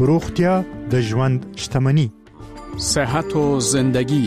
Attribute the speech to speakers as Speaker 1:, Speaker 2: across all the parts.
Speaker 1: روغتیا د ژوند شتمني.
Speaker 2: صحت و زندگی.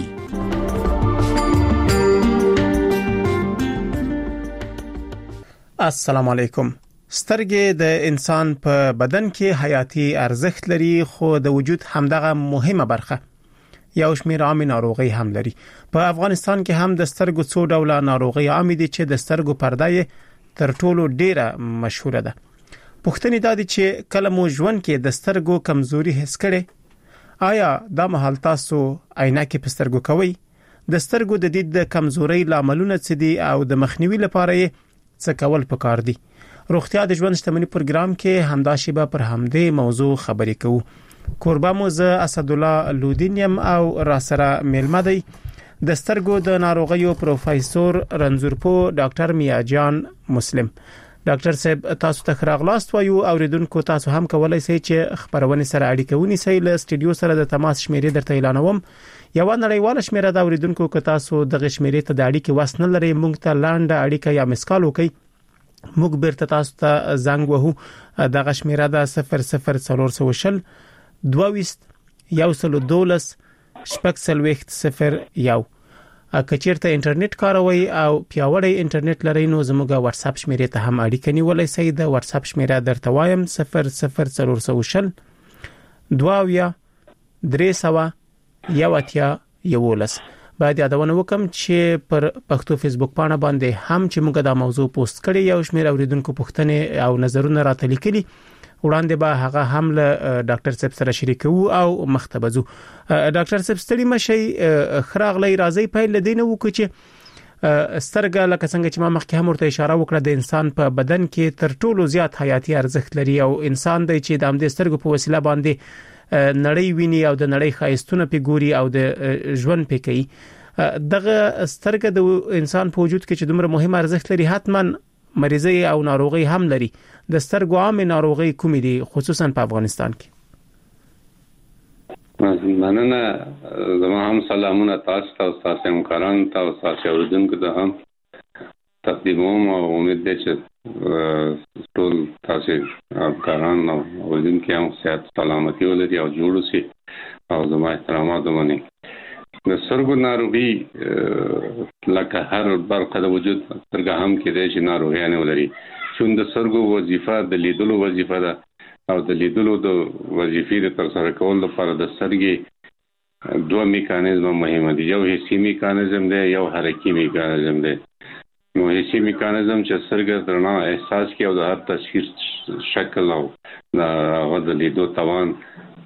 Speaker 3: السلام علیکم. سترګې د انسان په بدن کې حیاتي ارزښت لري، خو د وجود همدغه مهمه برخه یو شمېر عامې ناروغي هم لري. په افغانستان کې هم د سترګو څو ډوله ناروغي عامې دي چې د سترګو پرده یې تر ټولو ډیره مشهوره ده. پوښتنه دا ده چې کله مو ژوند کې د سترګو کمزوري حس کړي، آیا دا مهال تاسو عینکې په سترګو کوئ؟ د سترګو د دید د کمزوري لاملونه څه دي او د مخنیوي لپاره یې څه کول پکار دي؟ روغتیا د ژوند شتمني پروګرام کې همدا شیبه پر همدې موضوع خبرې کوو. کوربه مو زه اسدالله لودینیم او راسره میلمه دی د سترګو د ناروغیو پروفیسور رنځورپو ډاکټر میاجان مسلم. ډاکټر صاحب، تاسو ته راغلاست وایو. اوریدونکو تاسو هم کولای شئ چې خبرونه سره اړیکه ونیسئ. له سټډیو سره د تماس شمیرې درته اعلانوم. یو نړیواله شمیره د اوریدونکو که تاسو د شمیرې ته د اړیکې وس نه لرئ، موږ ته لاندې اړیکه یا مسکال وکړئ، موږ بیرته تاسو ته زنګ وهو. دغه شمیره د 00420 22 112 شپږ 001. کچیرته انټرنیټ کاروي او پیاوړی انټرنیټ لري نو زموږه واتس اپ شمیرې ته هم اړیکه نیولای شئ. د واتس اپ شمیره درته وایم 00420 22 311. باید یادونه وکم چې پر پښتو فیسبوک پاڼه باندې هم چې موږ دا موضوع پوسټ کړی، یو شمېر اوریدونکو پوښتنې او نظرونه راته لیکلي، وړاندې به هغه هم له ډاکټر صاحب سره شریکو او مختبزو. ډاکټر صاحب ستړي مشي، خراغلی راځي پیل لدینه وکړي چې سترګه لکه څنګه چې ما مخکې هم ورته اشاره وکړه د انسان په بدن کې تر ټولو زیات حیاتي ارزښت لري او انسان دی چې د همدې سترګو په وسیله باندې نړۍ ویني او د نړۍ ښایستونه په ګوري او د ژوند په کوي. دغه سترګه د انسان په وجود کې چې دومره مهم ارزښت لري، حتما مریضي او ناروغي هم لري. د سترګو عامې ناروغي کومې دي خصوصا په افغانستان کې؟
Speaker 4: مننه. زما هم سلامونه تاسو ته او تاسو همکارانو ته او تاسو اوریدونکو ته هم تقدیموم او امید ده چې ټول تاسو همکاران او اوریدونکو هم صحت سلامتی ولري او جوړ شي او زما احترامات ومني. د سترګو ناروغي لکه هر برخه د وجود سترګه هم کېدای شي ناروغیان ولري. چون د سترګو وظیفه د لیدلو وظیفه ده او د لیدلو د وظیفې د ترسره کولو لپاره د سترګې دوه میکانیزم مهمه دي. یو حسي میکانیزم دی، یو حرکي میکانیزم دی. نو حسي میکانیزم چې سترګه درنا احساس کوي او د هر تصویر شکل او د لیدو توان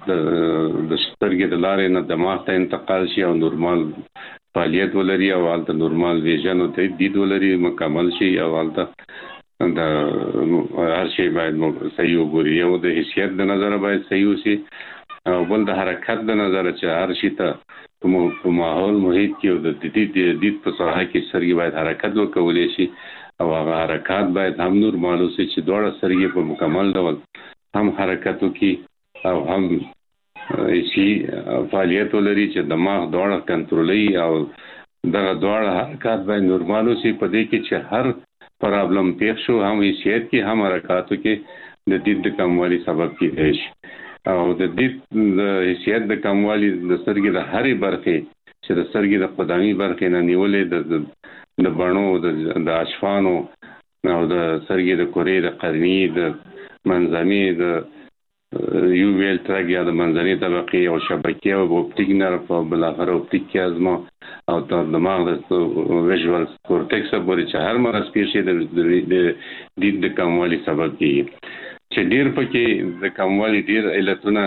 Speaker 4: د سترګې د لارې نه دماغ ته انتقال شي او نورمال فعالیت ولري او حالت نورمال ویژن او دید ولري مکمل شي او حالت د هر شي باید صحیح وګوري. یو د حیثیت د نظر باید صحیح وشي او بل د حرکت د نظر چې هر شي ته په ماحول محیط کې او د دید په ساحه کې سترګې باید حرکت وکولی شي او هغه حرکات باید هم نورمال وشي چې دواړه سترګې په مکمل ډول هم حرکت وکړي او هم شي فعالیت ولري چې دماغ دواړه کنټرولوي او دغه دواړه حرکات باید نورمال وشي. په دې کې چې هر پرابلم پیښ شو هم حیثیت کې هم حرکاتو کې د دید د کموالي سبب کېدای شي او د دید د حیثیت د کموالي د سترګې د هرې برخې چې د سترګې د قدامي برخې نه نیولې د بڼو د اشفانو او د سترګې د کورې د قرني د منځنۍ د یو ویل ترګ یا د منځنۍ طبقې او شبکې او اپټیک نرف او بالاخره اپټیک کیازما او د دماغ د ویژوال کورټیکس پورې چې هر مرض پیښ د دید د کموالي سبب کیږي. چې ډیر پکې د کموالي ډیر علتونه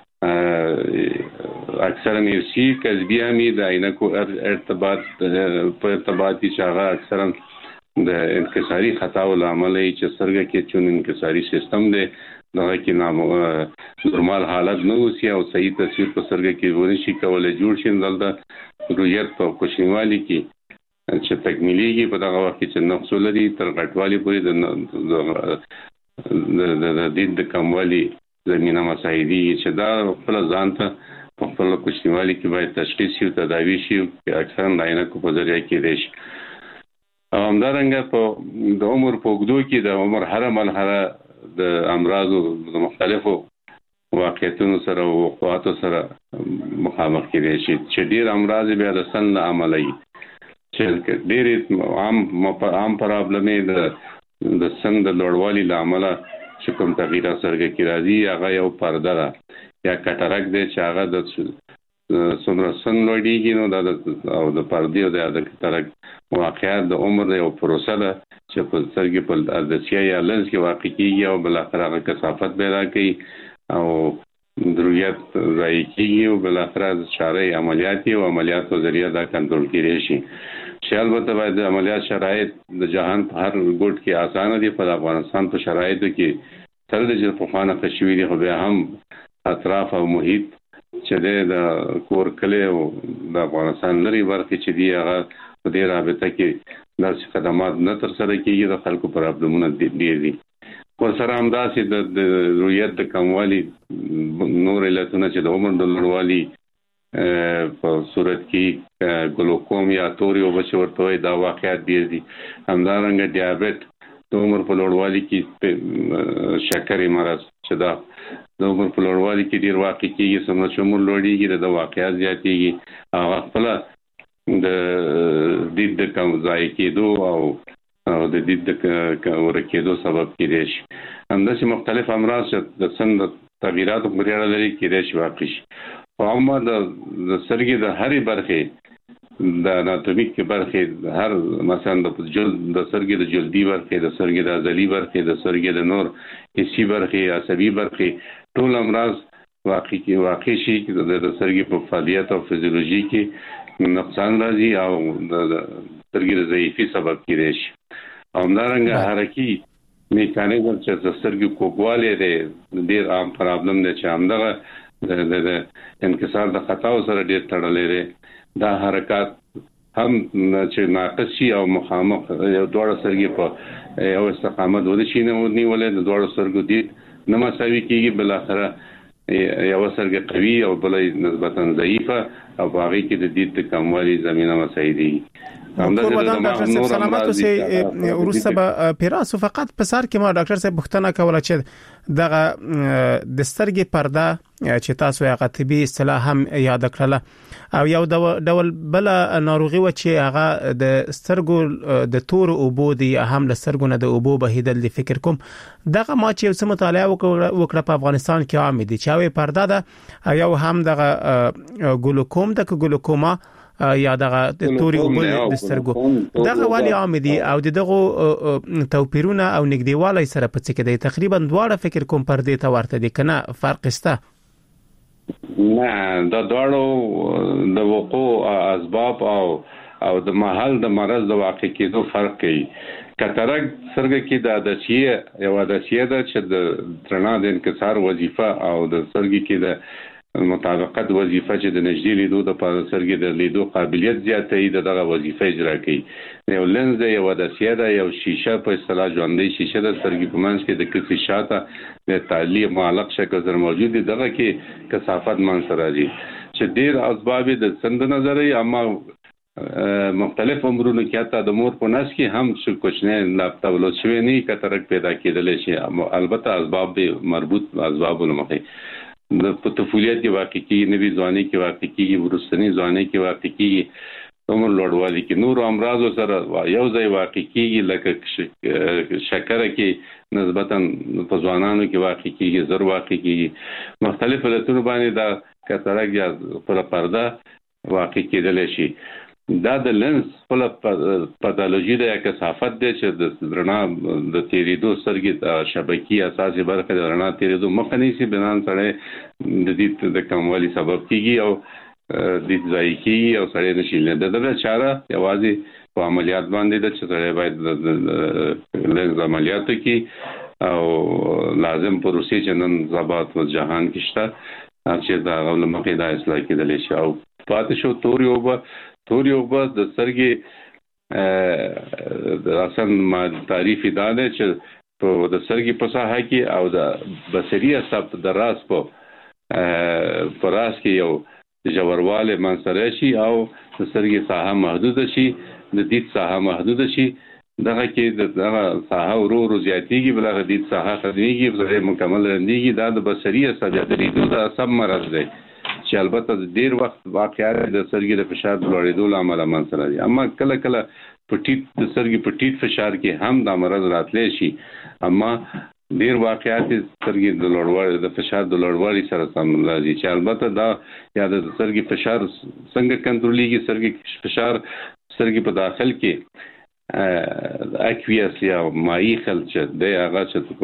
Speaker 4: اکثرا نفسي کسبي همي د عینکو ارتباط په ارتباطي شاغه اکثرا د انکساري خطا او عمل چې سترګې کې چون انکساري سیستم دی دغه کې نورمال حالت نه اوسي او صحیح تصویر په سترګې کې ونشي کولای جوړ شي. دلته رؤیت او کوچنیوالي کې چې تکمیليږي په دغه وخت کې چې نقص لري تر غټوالي پورې د دید د کموالي زمينه مساعدي چې دا خپل ځان ته په خپل کوچنیوالي کې باید تشخیص او تداوی شي چې اکثرا د عینکو په ذریعہ کې دي شي. همدارنګه په د عمر په اوږدو کې د عمر هر مرحله د امراضو د مختلفو واقعیتونو سره او وقوعاتو سره مخامخ کېدای شي چې ډیر امراض بیا د سن له امله وي چې ډیر عام پرابلمې د سن د لوړوالي له امله چې کوم تغییرات سره کې راځي هغه یو پرده ده یا کټرک دی چې هغه د څومره سن لوړیږي نو او د پردې او د کټرک واقعیت د عمر یو پروسه ده چې په سترګې په عدسیه یا لنز کې واقع کېږي او بالاخره هغه کثافت پیدا کوي او ضرورت ځای کېږي او بالاخره چارې عملیاتو ذریعہ دا کنټرول کېږي شي چې البته باید د عملیات شرایط د جهان په هر ګوټ کې اسانه دي په افغانستان په شرایطو کې تر دې چې په خانه کشوي دي خو بیا هم اطراف او محیط چې د کور کلی او د افغانستان لري برخې چې دی هغه په دې رابطه کې داسې خدمات نه تر سره کېږي د خلکو پرابلمونه ډېر دي ورسره همداسې د ضرورت د کموالي نور علتونه چې د عمر د لوړوالي په صورت کې ګلوکوم یا توري او بچ ورته وي دا واقعیت دي همدارنګه ډیابټ د عمر په لوړوالي کې شکرې مرض چې دا د عمر په لوړوالي کې ډیر واقع کېږي څومره چې عمر لوړیږي د واقعیت زیاتېږي هغه خپل د دید د کم ځای کېدو او د دید د ورکېدو سبب کېدای شي همداسې مختلف امراض چې د سن د تغییراتو پورې اړه لري کېدای شي واقع شي او اما د سترګې د هرې برخې د اناتومیک برخې هر مثلا د سترګې د جلدي برخې د سترګې د عضلي برخې د سترګې د نور حسي برخې عصبي برخې ټول امراض واقع شي د سترګې په فعالیت او فزیولوژي کې نقصان راځي او د سترګې د ضعیفي سبب کېدای شي او همدارنګه حرکي میکانیزم چې د سترګې کوږوالی دی ډېر عام پرابلم دی چې همدغه د انکسار د خطاو سره ډېر تړلی دی دا حرکات هم چې ناقص شي او مخامخ یو دواړه سترګې په یو استقامت ودشي نه ونیولې د دواړو سترګو دید نه مساوي کېږي بالاخره یو سترګه قوي او بلې نسبتا ضعیفه او په هغې کې د دید د کموالي زمینه مساعدي
Speaker 3: ډاکټر صاحب سلامات اوسئ وروسته به پیراسو فقط په سر کې ما ډاکټر صاحب پوښتنه کوله چې دغه د سترګې پرده چې تاسو هغه طبي اصطلاح هم یاد کړله او یو ډول بل ناروغي و چې هغه د سترګو د تور اوبو دی هم له سترګو نه د اوبو بهیدل دی فکر کوم دغه ما چې څه مطالعه وکړه په افغانستان کې عام دي چې وي پرده ده یو هم دغه ګلوکوما یا دغه توري اوبو د سترګو دغه والی عام دي او دغه توپیرونه او نږدېوالی سره په څه کې دی تقریبا دواړه فکر کوم پردې ته ورته دي کنه فرق شته
Speaker 4: نه دا دواړو د وقوع اسباب او د محل د مرض د واقع کېدو فرق کوي کاتاراک سترګې کې د عدسیه یو عدسیه ده چې د رڼا د انکسار وظیفه او د سترګې کې د مطابقت وظیفه چې د نږدې لیدو د سترګې د لیدو قابلیت زیاتوي دغه وظیفه اجرا کوي یو لنز دی یو عدسیه ده یو شیشه په اصطلاح ژوندۍ شیشه د سترګې په منځ کې د کسي شاته د تعلیق معلق شکل سره موجود دی دغه کې کثافت منځ راځي چې ډیر اسباب د سند نظري اما مختلف عمرونو کې حتی د مور په نس کې هم څه کوچنی لاپټا ولود شوی نه کترک پیدا کېدل شي البته اسباب به مربوط اسباب لمخې د طفولیت کې واقع کیږي نوې ځواني کې واقع کیږي ورستنی ځواني کې واقع کیږي عمر لوړوالي کې نور امراض سره یو ځای واقع کیږي لکه شکر کې نسبتا په ځوانانو کې واقع کیږي زر واقع کیږي مختلف علتونو باندې دا کاتاراک یا پرده واقع کېدل شي دا د لنز خپل پاتولوژي د کثافت دی چې د رڼا د تیریدو سترګې شبکې اساسي برخه د رڼا تیریدو مخه نیسي بنان سره د دې د کموالي سبب کیږي او د ځای کیږي او سره نشي دغه چاره یوازې په عملیات باندې د چې سره باید لنز عملیات کې او لازم پروسې چې نن زبات و جهان کې شته چې دا غوړ مخې د اصلاح کېدل شي او پاتې شو توري اوبه د سترګې د اصل ما تعریف دا ده چې په د سترګې په ساحه کې او د بصري عصب د راس په راس کې یو ژورواله منځ شي او د سترګې ساحه محدود شي د دید ساحه محدود شي دغه کې دغه ساحه ورو زیاتېږي بلغه دې ساحه خدميږي بلغه مکمل رنديږي دا د بصري اساجات لري دا سب مرض دی چې البته ډیر وخت واقعات د سرګي د فشار لوړېدو لامل منځ دي اما کله کله پټیټ د سرګي پټیټ فشار کې هم دا مرض راتلی شي اما ډیر واقعات سرګي د لوړوالي د فشار د لوړوالي سره سم راځي چې البته دا یا د سرګي فشار څنګه کنټرولېږي سرګي فشار سرګي په داخل کې اکویاس یا مایي خلچ د هغه چې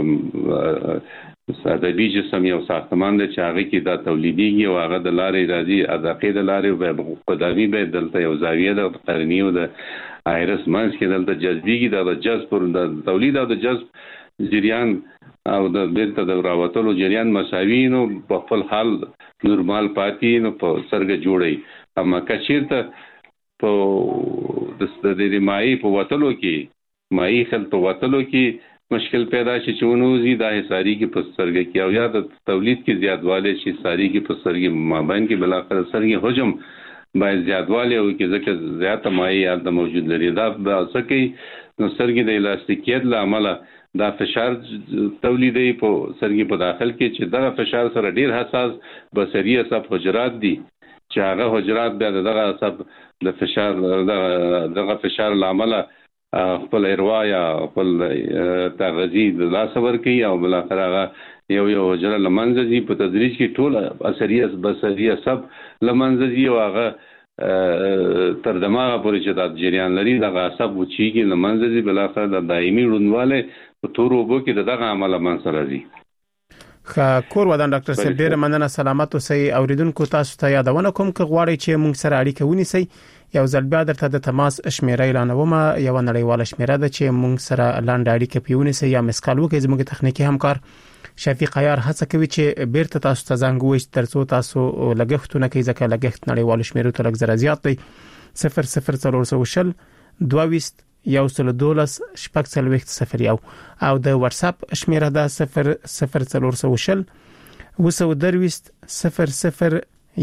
Speaker 4: کوم ساده جسم یو ساختمان دی چې هغه کې دا تولیديږي او هغه د لارې راځي اداقې د لارې په قدامي به دلته یو زاویه د قرنی او د ایرس مانس کې دلته جذبيږي د جذب پر د تولید او د جذب جریان او د بیرته د راوتلو جریان مساوي نو په خپل حال نورمال پاتې نو په سرګ جوړي اما کچیرته په د دې مایي په وټلو کې مایي خل په وټلو کې مشکل پیدا شي چې ونوزي د حساري کې په سرګ کې او یا د تولید کې زیاتوالی شي ساري کې په سرګ مابین کې بلاخره سرګ حجم باید زیاتوالی او کې ځکه زیاته مایي یاد موجود لري دا څه کوي نو سرګ د الاستیکیت لامل دا فشار تولیدي په سرګ په داخل کې چې دا فشار سره ډیر حساس بصري عصب حجرات دي چې هغه حجرات بیا دغه عصب د فشار دغه فشار لامل خپل اروا یا خپل تغذیه د لاس ور کوي او بل اخر یو حجره لمنځي په تدریج کې ټول اثریه بصري عصب لمنځي او هغه تر دماغه پورې چې د جریان لري دغه عصب وچیږي لمنځي بل اخر د دایمي روندواله په تور وبو کې دغه عمل منځ راځي
Speaker 3: کور ودان ډاکټر صاحب ډیر مننه سلامت اوسئ اوریدونکو تاسو ته یادونه کوم چې غواړئ چې موږ سره اړیکه ونیسئ یو ځل بیا درته د تماس شمیره اعلانوم یو نړیواله شمیره ده چې موږ سره لاندې اړیکه پیونیسئ یا مسکال وکړئ زموږ تخنیکی همکار شفیق عیار هڅه کوي چې بیرته تاسو ته زنګ ووایي ترڅو تاسو لګښتونه کوي ځکه لګښت نړیواله شمیره ته لږ زره زیات دی 00420 22 112 شپږ څلوېښت 01 او د واتس اپ شمیره ده 00420 222 00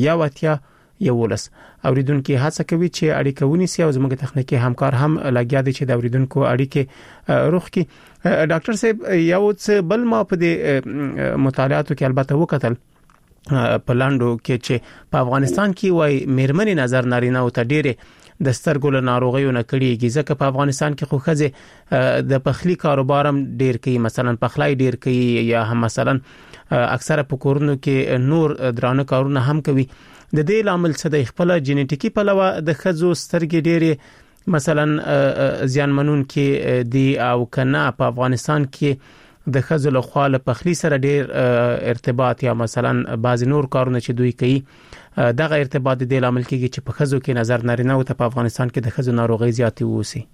Speaker 3: 11 اوریدونکو هڅه کوي چې اړیکه ونیسي او زموږ تخنیکی همکار هم لګیا دي چې د اوریدونکو اړیکه روخ کی ډاکټر صاحب یو څه بل ما په دې مطالعاتو کې البته وکتل په لاندو کې چې په افغانستان کې وای مېرمنې نظر نارینه او ته ډېره د سترګو له ناروغیو نه کړيږي ځکه په افغانستان کې خو خزه د پخلی کاروبار هم ډیر کوي مثلا پخلای ډیر کوي یا هم مثلا اکثره په کورونو کې نور درانه کارونه هم کوي د دې لامل څه د خپل جینټیکی په لوا د خزو سترګې ډېرې مثلا زیانمنون کې دی او کنه په افغانستان کې د خزو له خوا له پخلی سره ډېر ارتباط یا مثلا بعض نور کارونه چې دوی کوي دغه ارتباط د لامل کېږي چې په خزو کې نظر نارینه او ته په افغانستان کې د خزو ناروغي زیاتې ووسی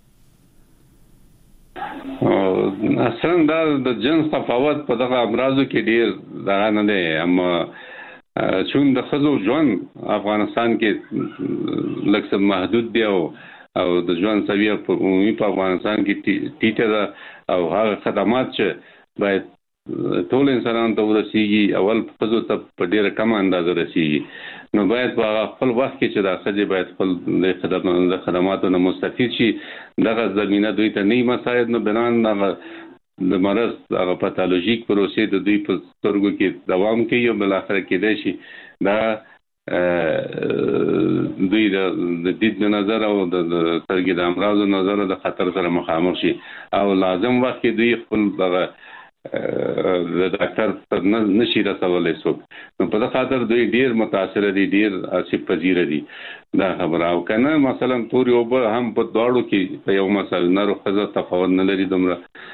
Speaker 4: اصلا دا د جنس تفاوت په دغه امراضو کې ډېر دا نه دی اما چون د خزو ژوند افغانستان کې لکه محدود دی او د ژوند سویه په افغانستان کې ټیټه ده او هغه خدمات چې باید ټول انسانانو ته ورسیږي اول خزو ته په ډیره کم اندازه رسیږي نو باید په خپل وخت کې چې د خزې باید خپل د خدماتو نه مستفید شي دغه زمينه دوی ته نه مساعد نه بنان د مرض هغه پاتولوژیک پروسې د دوی په سترګو کې دوام کوي او بل اخر کې دی شي دا دوی د دید نظر او د سترګې د امراضو نظر د خطر سره مخامخ شي او لازم وخت کې دوی خپل د ډاکټر نشي رسولای څوک نو په دغه خاطر دوی ډیر متاثر دي ډیر اسیب پذیر دي دا خبره او کنه مثلا پوری او هم په دواړو کې په یو مثلا نارو خزه تفاوت نه لري دومره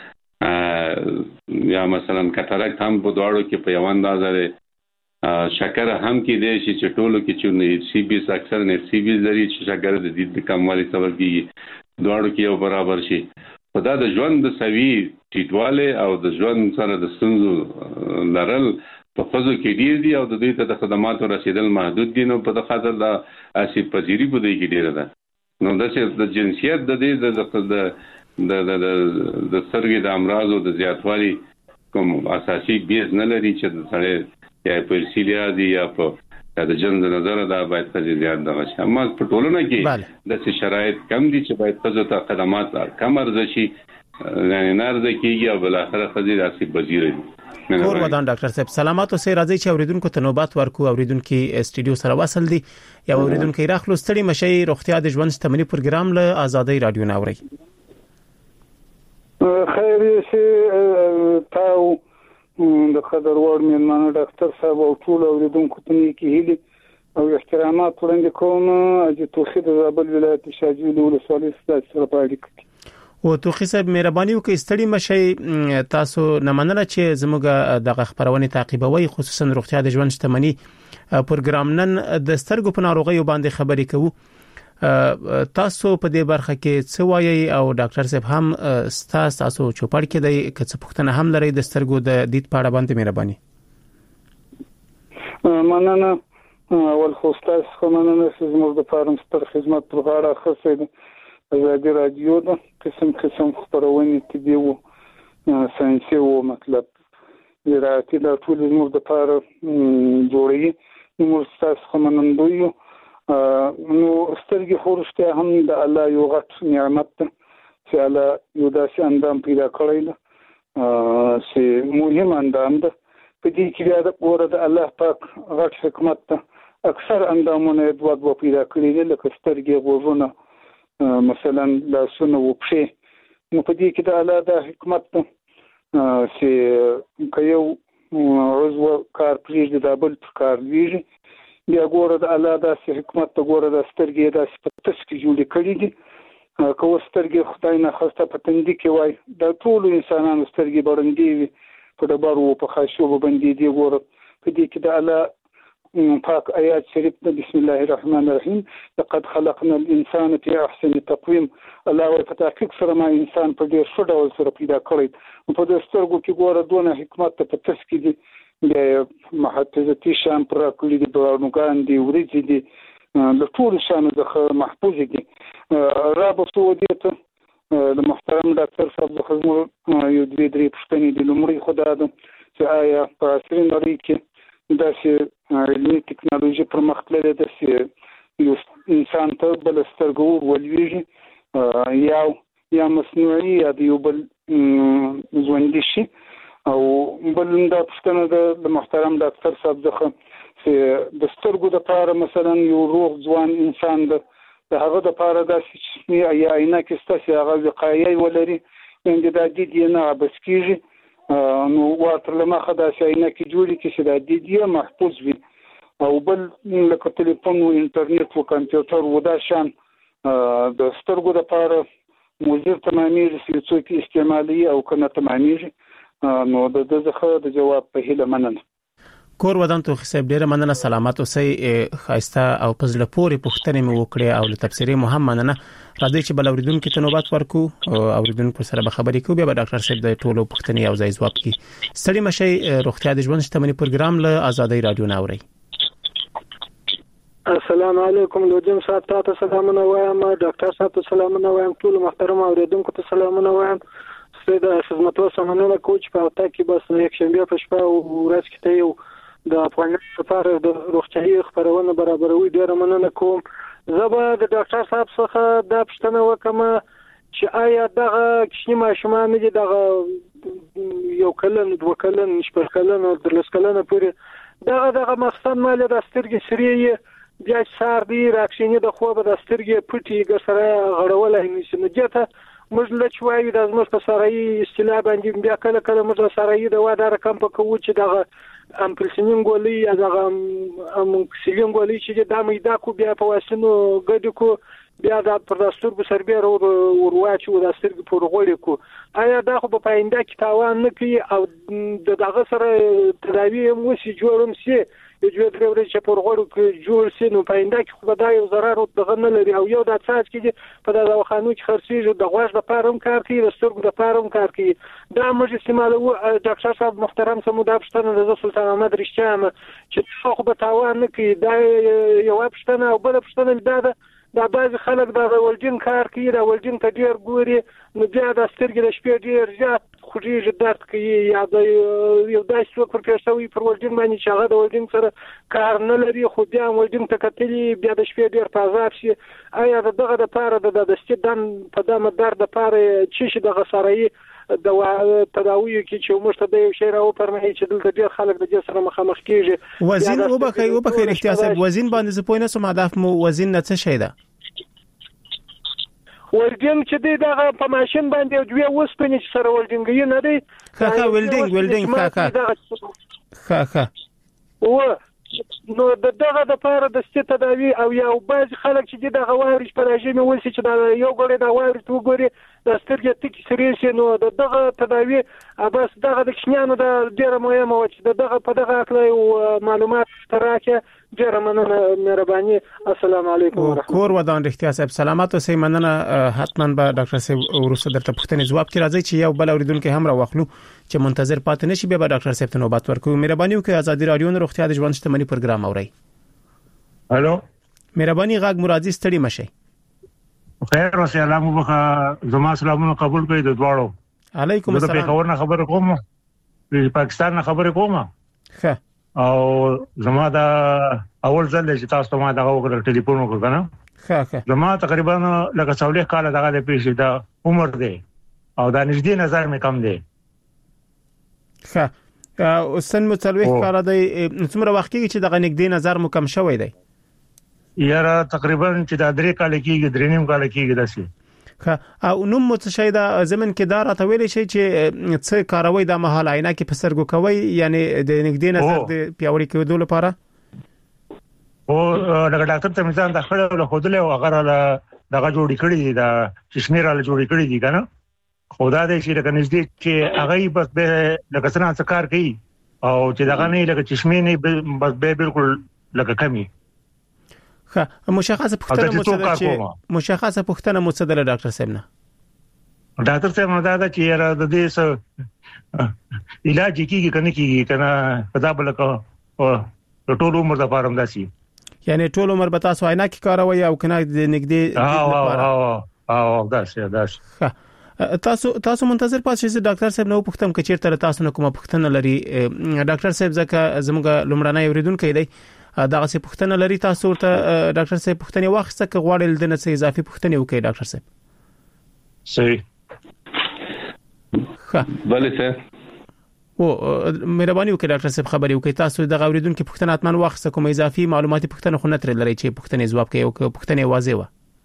Speaker 4: یا مثلا کاتاراکت هم په دواړو کې په یو اندازه لري شکر هم کې دی چې ټولو کې چې سی بي اکثر نه سی بي لري چې شکر د دې کموالي سبب کیږي دواړو کې یو برابر شي په دا د ژوند د سوي ټیټواله او د ژوند سره د ستونزو لرل په خزو کې ډیر دي او د دوی ته د خدماتو رسیدل محدود دي نو په خاطر د اسیب پذیری په دې کې ډیره ده نو د جنسیت د دې د سرګي د امراضو د زیاتوالي کوم اساسي بیز نه لري چې د سره یا پرسیلیا دي یا په د جن نظر دا باید خزي زیات دغه شي. اما په ټولنه کې د شرایط کم دي چې باید خزو ته خدمات کم ارزشي یعنی نارځ کیږي او بل اخر خزي راسي وزیر دي.
Speaker 3: کور ودان ډاکټر صاحب سلامات اوسئ. راځي چې اوریدونکو ته نوبات ورکو. اوریدونکو استډیو سره وصل دي یا اوریدونکو راخلو ستړي مشي روغتیا د ژوند شتمنۍ پروګرام له آزادۍ رادیو ناوري.
Speaker 5: خیر شي تاسو د خبر ور میلمانه ډاکټر صاحب او ټول اوریدونکو ته نیکی هیلي او احترامات وړاندې کوم. چې توخید د زابل ولایت شاجوی له ولسوالۍ سره په اړیکه کې
Speaker 3: او توخی صاحب مهرباني وکړئ ستړي مشي تاسو نه مننه چې زموږ د خبرونه تعقیبوي خصوصا روغتیا د ژوند شتمنۍ پروګرام نن د سترګو په ناروغیو باندې خبرې کوو. تاسو په دې برخه کې څه وایي او ډاکټر صاحب هم تاسو چوپړ کې د کڅ پښتنه هم لري د سترګو د دید په اړه باندې مهرباني.
Speaker 5: مننه اول خو تاسو مننه چې زموږ د فارم ستر خدمت په اړه خصوصي ازادي رادیو ده قسم خبرونه طبي او ساينسي او مطلب زراعتي د ټول زموږ د لپاره جوړي. نو تاسو منندوی نو سترګې خورشته هم د الله یو غټ نعمت ده چې الله یو داسې اندام پیدا کړی ده چې مهم اندام ده. په دې کې د پوره د الله پاک غټ حکمت ده. اکثر اندامونه دوه پیدا کړی دي لکه سترګې غوږونه مثلا لاسونه او پښې. نو په دې کې د الله د حکمت چې کيو عضو کار پریږدي د بل کار ویږي بیا ګوره د الله د حکمت ته ګوره د سترګې د سپتس کې جوړې کړې دي. کوم سترګې خدای نه خسته پتندې کې وای د ټول انسانانو سترګې برندې وي په دبرو په خاشوب باندې دی. ګوره په دې کې د الله پاک آیات شریف ده. بسم الله الرحمن الرحیم لقد خلقنا الانسان في احسن تقویم. الله په تحقیق سره ما انسان په ډیر ښه ډول سره پیدا کړی. په دې سترګو کې ګوره دونه حکمت ته پتس کې دي د محفظتي شام پر کلی دي برانوګان دي ورځي دي د ټول شان د محفوظ دي. رابط ودیته د محترم ډاکټر صاحب د خدمت یو دوی درې پښتنې د لمړي خدا ده چې آیا په عصري نړۍ کې داسې علمي ټکنالوژي پرمختللې ده چې یو انسان ته بل سترګو ولويږي یا مصنوعي یا د یو بل ژوندي شي. او بل دا پښتنه د محترم ډاکټر صاحب څخه چې د سترګو د لپاره مثلا یو روغ ځوان انسان د هغه د لپاره داسې یا عینه کې ستاسو هغه وقایي ولري چې د دې نه بس کیږي. نو واتر لمخه د عینه کې جوړی کې چې د دې محفوظ وي. او بل لکه ټلیفون او انټرنیټ او کمپیوټر و دا شان د سترګو د لپاره مضر تمامېږي چې څوک استعمالي او کنه تمامېږي. نو د دغه د جواب په هیله مننه.
Speaker 3: کور ودان توخی صاحب ډیره مننه. سلامات اوسئ. خاصه او پزله پورې پښتنې مو وکړه او له تفسیرې مو هم مننه. راځي چې بل اوریدونکو ته نوبات ورکو او اوریدونکو سره به خبرې کوو. بیا ډاکټر صاحب د ټولو پښتنې او ځای ځواب کی. ستړي مشي روغتیا د ژوند شتمنۍ پروګرام له آزادۍ رادیو ناوري.
Speaker 6: السلام علیکم. لوجم صاحب ته سلامونه وایم. ډاکټر صاحب ته سلامونه وایم. ټول محترم اوریدونکو ته سلامونه وایم. ستاسو خدماتو سمونه کوچ په تا کې بس یک شنبه په شپه او ورځ کې ته یو د افغانستان لپاره د روغتیايي خبرونه برابروي. ډیر مننه کوم. زه به د ډاکټر صاحب څخه د پښتنه وکم چې آیا دغه کښنی ماشومان دي دغه یو کلن دوه کلن شپږ کلن او درلس کلن پورې دغه مقصد مال د سترګې سری بیا سار دی راکشنی د خو به د سترګې پټي ګسره غړولای نشي. نو جته موږ له چوي د زموږ په سرایي استلا باندې بیا کله کله موږ سرایي د واده رقم په کوو چې دغه امپلسینین ګولې یا دغه امکسیلین ګولې چې د میدا کو بیا په واسنو ګډ کو بیا د پرداستور په سربیر او ورواچ او د سترګې په غوړې کو. آیا دا خو په پاینده کې تاوان نه کوي او دغه سره تداوی مو سي جوړم سي یو درې چې په غوړو کې جوړ سي نو پاینده کې خو دا یو ضرر او دغه نه لري. او یو د اساس کې په دغه خانو کې خرڅېږي د غواش د پارم کار کوي د سترګو د پارم کار کوي. دا موږ استعمالو. ډاکټر صاحب محترم سمو د پښتنه د سلطان احمد رښتیا چې خو به تاوان نه کوي. دا یو پښتنه او بل پښتنه دا بعض خلک د ولجن کار کوي د ولجن ته ډیر ګوري نو بیا د سترګې د شپې ډیر زیات خوږیږي درد کوي یا د یو داسې څوک پر پیښوي پر ولډینګ باندې چې هغه د ولډینګ سره کار نه لري خو بیا ولډینګ ته کتلي بیا د شپې ډېر په عذاب شي آیا دغه لپاره د دستې دم په دمه درد لپاره چې دغه سره د تداوی کې چې موږ ته د یو شی راو پرمایي چې دلته ډېر خلک د دې سره مخامخ کیږي
Speaker 3: وزن وبخې احتیاط صاحب وزن باندې زه پوه نه سم هدف مو وزن نه څه شي ده
Speaker 6: ولډینګ چې دغه په ماشين باندې دوی وسپنې چې سره ولډینګ نه دی
Speaker 3: ولډینګ
Speaker 6: او نو دغه د پاره د ست تداوی او یو بعض خلک چې دغه وایرس پر راځي ولسی چې دا یو غړي دا وایرس وګوري د سترګې ټکی سریسي نو دغه تداوی بس دغه د کښنانو د ډیره مهمه و چې دغه په دغه اړه معلومات تراکه ډیره مننه مهرباني السلام علیکم ورحمت الله
Speaker 3: کور ودان احتیاط صاحب سلامات اوسئ مننه حتما به ډاکټر صاحب ورسره درته پوښتنې جواب کې راځي چې یو بل اوریدونکو هم را واخلو چې منتظر پاتې نشي به ډاکټر صاحب ته نوبت ورکوي مهرباني وکړئ ازادي رادیو نه روغتیا د ژوند شتمنۍ پروګرام اورئ
Speaker 7: الو
Speaker 3: مهرباني غاګ مرادي ستړي مشي
Speaker 7: خیر او سلام وبخه زما سلامونه قبول کړئ د دواړو
Speaker 3: علیکم السلام
Speaker 7: زه په خبر نه خبر کوم د پاکستان نه خبر کوم
Speaker 3: ښه
Speaker 7: او زما دا اول ځل چې تاسو ما دا وکړل ټلیفون وکړ کنه
Speaker 3: ښه
Speaker 7: زما تقریبا لکه 40 کال دغه د پیښې دا عمر دی او دا نږدې نظر مې کم دی
Speaker 3: ښه سن متلوي کار دی څومره وخت کې چې دغه نږدې نظر مو کم شوی دی
Speaker 7: یاره تقریبا چې دا 3 کال کېږي 3.5 کال کېږي داسې
Speaker 3: او نو متشای دا زمن کې دا راته ویل شي چې څه کاروي د محل عینه کې په سرګو کوي یعنی د نږدې نظر د پیاوړي کېدو لپاره
Speaker 7: او لکه ډاکټر ته میزان د خړې له خودله او هغه دغه جوړی کړی دا چشمه را جوړی کړی دي کنه خدا دې چې لکه نږدې چې هغه بس به لکه څنګه کار کوي او چې دغه نه لکه چشمه نه بس به بالکل لکه کمی
Speaker 3: مشخصه پوښتنه مو څه ده ډاکټر صاحب نه
Speaker 7: ډاکټر صاحب نو دا چې یاره د دې څه علاج کیږي کنه پدا بل کو ټول عمر د فارم داسي
Speaker 3: یعنی ټول عمر به تاسو عینه کې کاروي او کنه د نږدې
Speaker 7: او داسي
Speaker 3: تاسو منتظر پاتې شئ ډاکټر صاحب نو پوښتم چې چیرته تاسو نه کومه پوښتنه لري ډاکټر صاحب ځکه زموږ لمړنۍ اوریدونکو دی دغه څه پوښتنه لري تاسو ورته ډاکټر صاحب پوښتنه واخیسته که غواړئ دنه څه اضافي پوښتنه وکړئ ډاکټر صاحب
Speaker 7: صحیح
Speaker 4: بله صاحب
Speaker 3: او مهرباني وکړئ ډاکټر صاحب خبري وکړئ تاسو د اوریدونکو پوښتنه اتمن واخیسته کوم اضافي معلوماتي پوښتنه خو نه تر لري چې پوښتنه جواب کوي او پوښتنه واضح و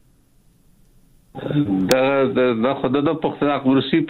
Speaker 4: دا خدای د پښتنه ورسی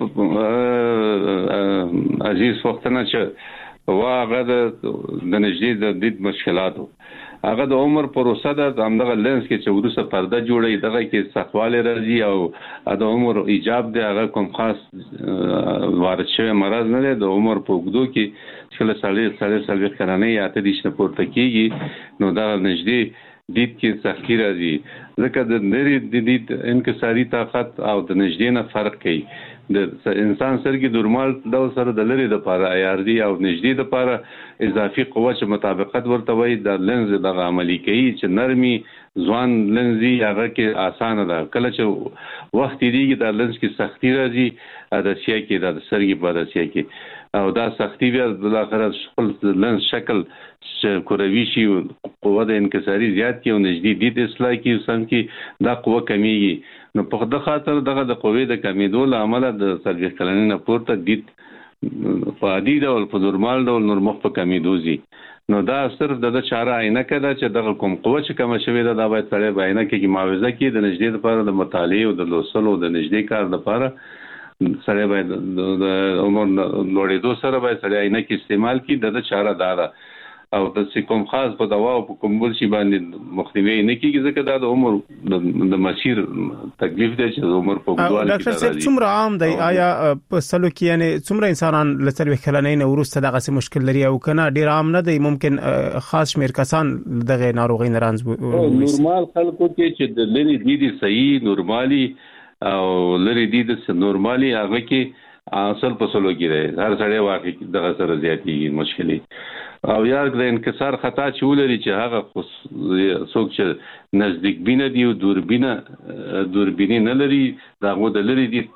Speaker 4: عزیز پښتنه چې واغه د نږدې د دې مشکلاتو هغه د عمر پروسه د همدغه لنس کې چې ورسره پرده جوړي دغه کې سخواله راځي او د عمر ایجاب دی هغه کوم خاص وارد شوی مرض نه دی د عمر په وګړو کې چې له سالي کلنې یا ته دې شنه پورته کیږي نو دا نږدې دید کې سختی راځي ځکه د نری د دید انکساري طاقت او د نږدې نه فرق کوي د انسان سرګي نورمال ډول سره د لری د لپاره ایاردي او نږدې د لپاره اضافي قوت چې مطابقت ورته وي د لنز د عملی کوي چې نرمي ځوان لنزي هغه کې اسانه ده کله چې وخت دیږي د لنز کې سختی راځي د سیا کې د سرګي په داسیا کې او دا سختی بیا د اخر خپل لنز شکل کوروي شي قوت انکساري زیات کې او نږدې دید اصلاح کې سم کې دا قوت کمیږي نو په دغه خاطر دغه د قوې د کمیدو لامل د سرویس کلنې نه پورته دید په عادي ډول په نورمال ډول نور مخ په کمیدو زی نو دا صرف د چاره عینه کده چې دغه کوم قوت چې کم شوی دا باید سره عینه کې معاوضه کې د نږدې لپاره د مطالعه او د لوستلو د نږدې کار لپاره سره باید د عمر لوړېدو سره باید سره عینه کې استعمال کې د چاره دارا او د کوم خاص په دوا او په کوم بل شي باندې مخنیوي نه کیږي ځکه دا د عمر د مسیر تکلیف دی چې عمر په وګړو کې
Speaker 3: ډاکټر صاحب څومره عام دی آیا په سلو کې یعنی څومره انسانان لڅلوي کلنې نه ورسته دغه مشکل لري او کنه ډیر عام نه دی ممکن خاص شمیر کسان دغه ناروغي نه رانځ
Speaker 4: نورمال خلکو کې چې د لری دي صحیح نورمالي او لری دي د نورمالي هغه کې اصل په سلو کې دی هر سړی واقعي دغه سره زیاتی مشکلې او یا د انکسار خطا چې ولري چې هغه څوک چې نزدیک بینه دی او دوربینه نه لري دا غو د لري دي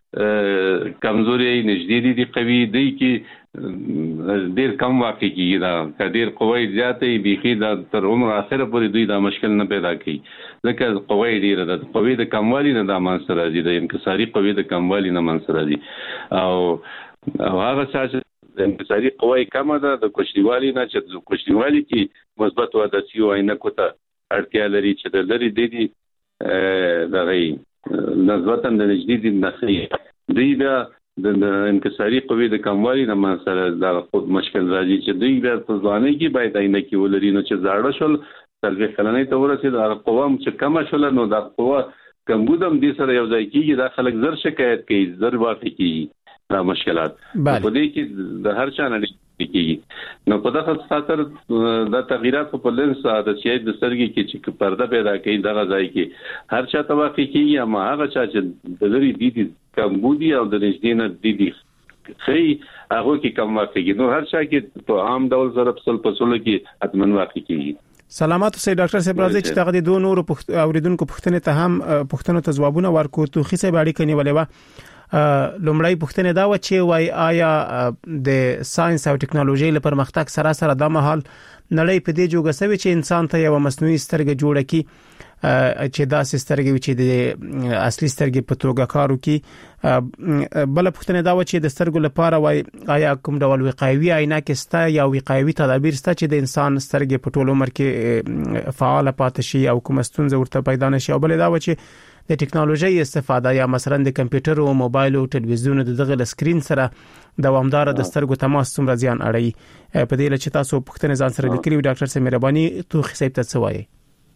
Speaker 4: کمزوري نږدې دي قوي دي کې ډیر کم واقع کیږي دا ډیر قوي زیاتې بيخي دا تر عمر اخره پورې دوی دا مشکل نه پیدا کوي ځکه قوي ډیر د قوي د کموالي نه د منځ راځي د انکساري قوي د کموالي نه منځ راځي او هغه چې د انکساري قوي کم ده د کوچنیوالي نه چې د کوچنیوالي کې مثبت عادتي او عینکو ته اړتیا لري چې د لري د دغه نسبتا د نږدې نخي دوی بیا د انکساري قوی د کموالي نه مسله د خود مشکل راځي چې دوی بیا په ځواني کې باید عینکې ولري نو چې زاړه شول تلوي خلنۍ ته ورسېد د قوام چې کم شول نو د قوه کمبودم دې سره یو ځای کېږي دا خلک زر شکایت کوي زر واقع کیږي دا مشکلات په دې کې د هر چا نه کیږي نو په دغه خاطر د تغیرات په لنس د شی د سترګې کې چې پرده پیدا کوي دغه ځای کې هر چا ته واقع کیږي اما هغه چا چې د لري دي کمبودي او د نږدې نه دي خي هغه کې کم واقع کیږي نو هر چا کې په عام ډول سره په سلو کې اتمن واقع کیږي
Speaker 3: سلامات سي ډاکټر صاحب راځي چې دغه دوه نور اوریدونکو پوښتنه ته هم پوښتنه ته جوابونه ورکو تو خي سي باندې کني ولې لومړی پوښتنه دا و چې وای آیا د ساينس او ټکنالوژي لپاره پرمختګ سره د مهال نړۍ په دې جوګه سوي چې انسان ته یو مصنوعي سترګه جوړه کی چې دا سترګې چې د اصلي سترګې په توګه کارو کی بل پوښتنه دا و چې د سترګو لپاره وای آیا کوم ډول وقایوي عینکې ستا یا وقایوي تدابیر ستا چې د انسان سترګې په ټول عمر کې فعال پاتې شي او کوم ستونزه ورته پیدا نشي او بل دا و چې د ټکنالوژي استفاده یا مثلا د کمپیوټر او موبایل او ټلویزیون د دغه سکرین سره دوامدار د سترګو تماس څومره زیان اړي په دې لچ تاسو پوښتنه ځان سره لیکلي ډاکټر صاحب مهرباني توخي صاحب ته څه وایي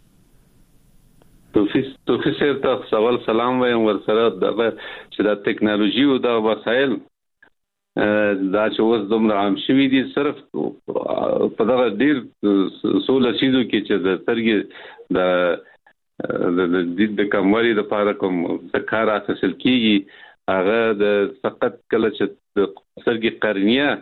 Speaker 4: توخي صاحب ته سوال سلام وایم ورسره دغه چې د ټکنالوژي او د وسایل دا چې اوس دومره عام شوي دي صرف په دغه ډیر سوله شیزو کې چې د سترګې د کموالي د لپاره کوم کار حاصل کیږي هغه د فقط کله چې د سترګې قرنیه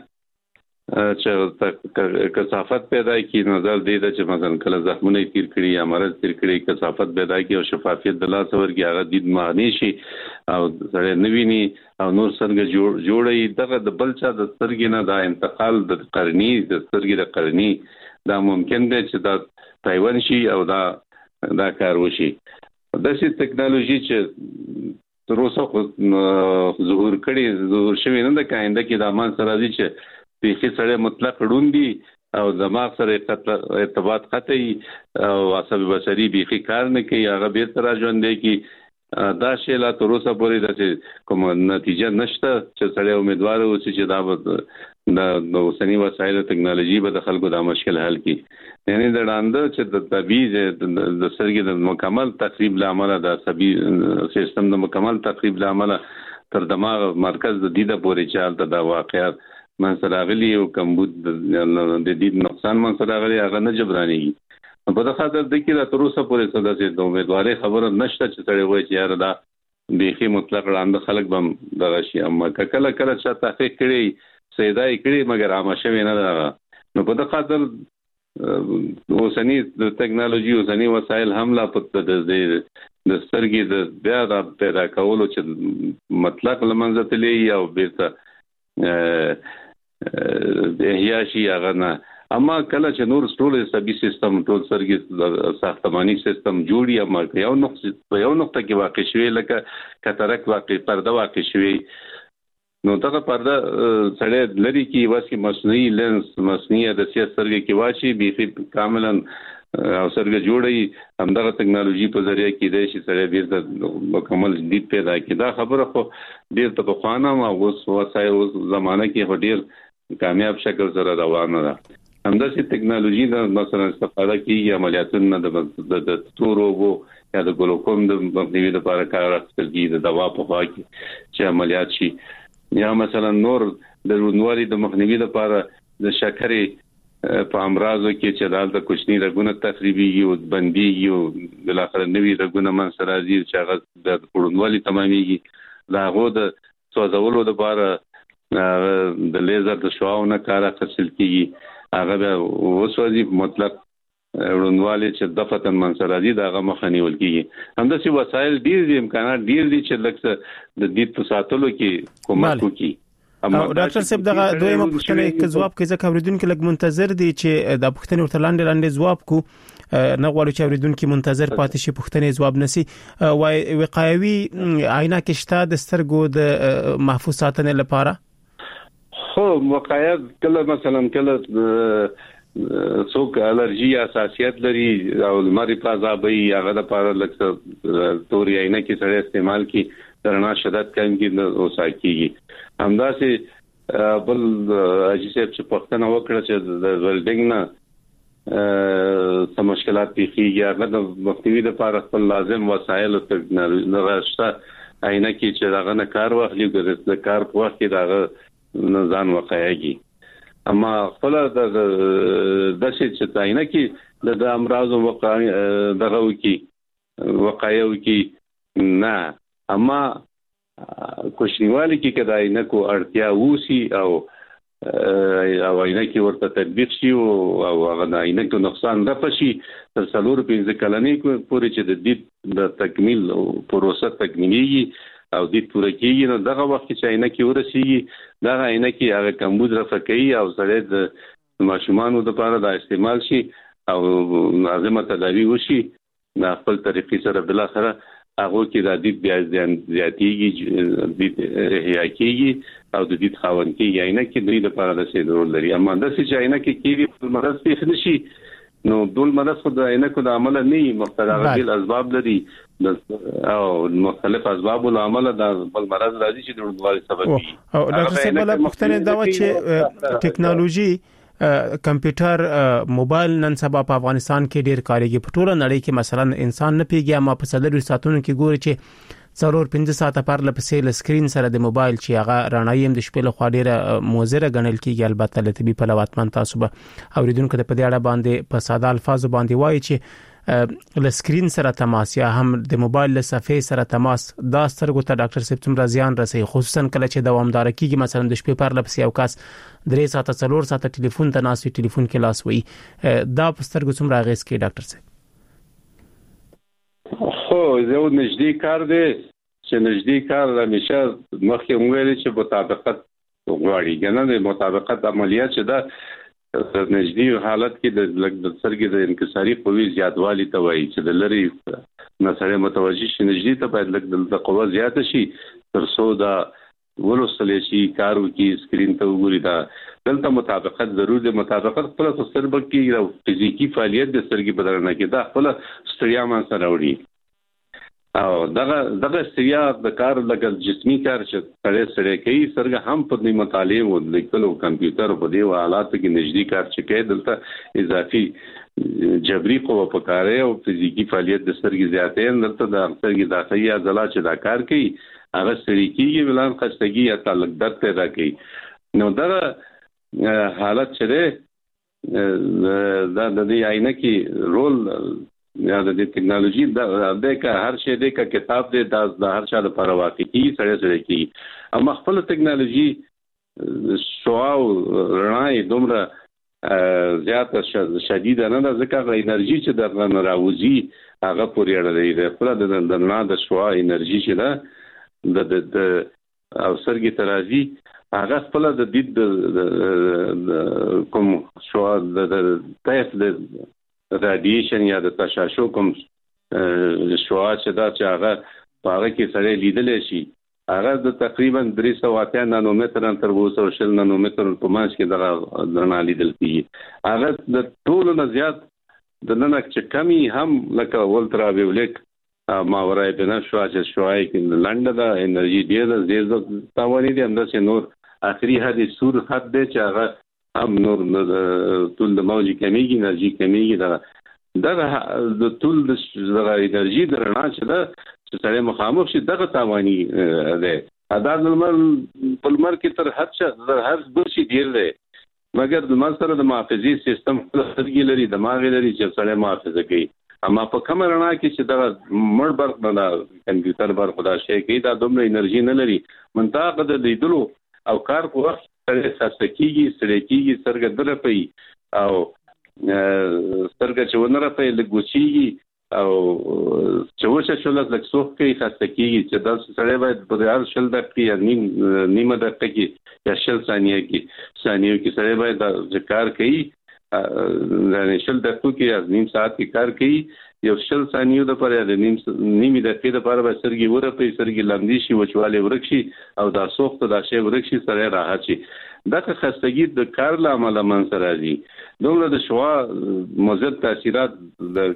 Speaker 4: چې کثافت پیدا کی نظر دی چې مثلا کله زخمونه تیر کړي یا مرض تیر کړي کثافت پیدا کی او شفافیت د لاس ورګي هغه دید معنی شي او سره نویني او نور څنګه جوړي دغه د بلچا د سترګې نه دا انتقال د قرنی د سترګې د قرنی دا ممکن دی چې دا تایوان شي او دا کار وشي د سې ټکنالوژي چې تر اوسه ظهور شوی نه د کاینده کې د امان سره دي چې په هیڅ سره مطلق روندي او دماغ سره ارتباط قطعي او عصب بصري بيخي کار نه کوي هغه به تر ژوند دی کې دا شی لا تر اوسه پورې د کوم نتیجه نشته چې سره امیدوار اوسي چې دا د اوسنی وسایل ټکنالوژي به د خلکو د مشکل حل کړي یعنی د لاندې چې د طبيعي د سرګي د مکمل تخریب لامل د عصبي سیستم د مکمل تخریب لامل تر دماغ مرکز د دیده پورې چالت د واقعیت منسراغلی او کمبود د دید نقصان منسراغلی هغه نه جبرانيږي په دغه خاطر د کې د تروسه پورې صدا سي د امیدواري خبره نشته چې سړی وایي چې یار دا بيخي مطلق لاندې خلک بم دغه شي اما کله کله چې تحقیق کړي سیدای کړي مګر عامه شوی نه ده نو په دغه خاطر اوسنی د ټکنالوژي اوسنی وسایل حمله په د سترګې د بیا د پیدا کولو چې مطلق لمنځه تللی او بیرته احیا شي هغه نه اما کله چې نور ټول سبي سیستم ټول سترګې ساختماني سیستم جوړي اما یو نقطه کې واقع شوی لکه کاتاراکت واقع پرده واقع شوی نو دغه پرده سړی لري کې واسي مصنوعي لینس مصنوعي د سترګې کې واچي به کاملا او سرګه جوړي همدغه ټکنالوژي په ذریعہ کې د شي سره بیرته مکمل دید پیدا کی دا خبره خو ډیر ته خوانه ما اوس وسایل اوس زمانه کې ډیر کامیاب شکل سره روانه ده همداسې ټکنالوژي د مثلا استفاده کیږي عملیاتونه د تورو یا د ګلوکوم د مخنیوي لپاره کار اخیستل کیږي د دوا په خوا کې چې عملیات شي یا مثلا نور د رونوالي د مخنیوي لپاره د شکرې په امراضو کې چې دالته کوچني رګونه تخریبي او بنديږي او بل اخر نوي رګونه منځ راځي چې هغه د پړونوالي تماميږي دا غو د سوځولو لپاره د لیزر د شعاعونو کار اخیستل کیږي هغه به وسوځي مطلق ورونواله چې دفتن منصرادي دغه مخنی ولکیږي همداسې وسایل ډیر دي امکانات ډیر دي چې لکه د دې په ساتلو کې کومک وکړي.
Speaker 3: او ډاکټر صاحب دغه دویمه پوښتنه کې جواب کې ځکه اوریدونکو لګ منتظر دي چې د پوښتنې ورته لاندې جواب کو نه غواړي چې اوریدونکو منتظر پاتې شي پوښتنې جواب نسی وای وقایوي عینکې شته د سترګو د محفوظ ساتنې لپاره.
Speaker 4: خو وقایه کله مثلا کله څوک الرجی حساسیت لري او لمر په عذابي هغه لپاره لکه توري عینکې سره استعمال کی درنا شدت کم کی او ساکیږي همداسې بل اجازه چې پښتنه وکړه چې د ولډینګ نه سم مشکلات پیخیږي هغه د مختوی لپاره خپل لازم وسایل او تکنالوژي عینکې چې دغه نه کار واخلي د کار په وخت کې دغه ځان وقایږي. اما خپل د شي چې عینکې د امراض دغه وکي وقایو کې نه اما کوشنیوالي کې کدا عینکو اړتیا وسی او عینکې ورته تطبیق شي او هغه عینکو نقصان نه پشي تر 4-5 کلنې پورې چې د دې د تکمیل او پروسه تکمیلي او د پوره کېږي نو دغه وخت چې عینکې ورسیږي دا عینکې هغه کمبود رفقي او سره د ماشومانو لپاره د استعمال شي او لازمه تداوی وشي د خپل طریقې سره بل اخره هغه کې د دې بیا زیاتېږي د احیاکېږي او د دې خاون کې عینکې د دې لپاره د څه ضرورت لري. اما د څه عینکې کې مرض پیښ نشي نو دول مرض خو د عینکو د عمل نه مختلف اسباب لري او مختلف اسباب او عمل د بل مرض راځي چې د ورنوالي سبب وي.
Speaker 3: او ډاکټر صاحب بل پوښتنه دا و چې ټیکنالوژي کمپیوټر موبایل نن سبا په افغانستان کې ډیر کارېږي په ټوله نړۍ کې مثلا انسان نه پیږي اما په 4 ساعتونو کې ګوري چې 4-5 ساعته پر لپسې لسکرین سره د موبایل چې هغه رڼایي هم د شپې له خوا ډیره موزره غنل کیږي. البته له طبي په لواتمن تاسو به اوریدونکو ته په دې اړه باندې په ساده الفاظو باندې وایي چې لسکرین سره تماس یا هم د موبایل له صفحې سره تماس دا سترګو ته ډاکټر صاحب څومره زیان رسي خصوصا کله چې دوامدار کیږي مثلا د شپې پر لپسې یو کس 3 ساعته 4 ساعته ټلیفون ته ناس وي ټلیفون کې لاس وي دا په سترګو څومره اغیز کوي ډاکټر صاحب؟
Speaker 4: خو یو نږدې کار دی چې نږدې کار همیشه مخکې موږ چې مطابقت غواړي کنه د مطابقت عملیات چې دا نږدې حالت کې د سرګي د انکساري قوي زیاتوالی ته وایي چې د لری مسله متوجي شي نږدې ته باید د قوه زیات شي تر څو دا ولوسل شي کارو کې سکرین ته وګوري دا دلته مطابقت ضروري دی. مطابقت خپل سترګ کې او فزیکی فعالیت د سرګي بدلنه کې دا خپل ستړیا ما سره وړي او دغه استیا د کار لګل جسمي کار چې سره کوي سرګه هم په دې مطالعه او لیکلو کمپیوټر په دې حالات کې نږدې کار چې کوي دلته اضافي جبري قوه پکاره او فزیکی فعالیت د سرګي زیاتې دلته د سرګي داخلي عضلات چې دا کار کوي هغه سړي کېږي ولان خستګي یا تعلق درد پیدا کوي. نو دا حالت چې دا د دې عینکې رول یا د ټیکنالوژي د هر شی د کتاب د هر چا لپاره واقعي سره کی اما خپل ټیکنالوژي شوا او رڼا دومره زیاته شدید نه ده ځکه انرژي چې د راوځي هغه پورې اړه لري خپل د رڼا د شوا انرژي چې ده د او سرګي ترازی هغه خپل د دې کوم شوا د طیف د رادیشن یا د تشعشع کوم شعاع چې دا چې هغه په هغه کې سره لیدل شي هغه د تقریبا 380 نانومتر تر 220 نانومتر په مانچ کې دغه درنه لیدل کیږي. هغه د ټولو نه زیات د نن چې کمی هم لکه ولترا ویولټ ماورای بنا شعاع کې لنډه د انرژي ډیره زیات تاواني دي انداسه نور اخري حد سور حد دی چې هغه هم نور ټول د موجي کمیږي انرژي کمیږي دا د ټول د انرژي درنا چې دا چې سره مخامخ شي دغه تاواني ده ادا د مر کې تر هر شي ډیر دی مګر د مر سره د محافظي سیستم خپل لري دماغ لري چې سره محافظه کوي اما په کوم رڼا کې چې دا مړ برق نه کمپیوټر بر خدا شي کې دا دومره انرژي نه لري منطقه د لیدلو او کار په وخت سره سکیږي سرګ درپي او سترګه چې ونره په لګوچی او چې وشه شول لکه څوک کې خاصه کیږي چې دا سړی باید په هر شل دقیقې یا نیمه دقیقه کې یا شل ثانیه کې سړی باید د کار کوي د شل دقیقو کې یا نیم ساعت کې کار کوي یو شل ثانیو د پر د نیمه دقیقې د پر به سرګي وره په سرګي لاندې شي وچواله ورکشي او دا سوخت د شی ورکشي سره راحت شي دا خستګي د کار لامل من سره دي دومره د شوا مزد تاثیرات د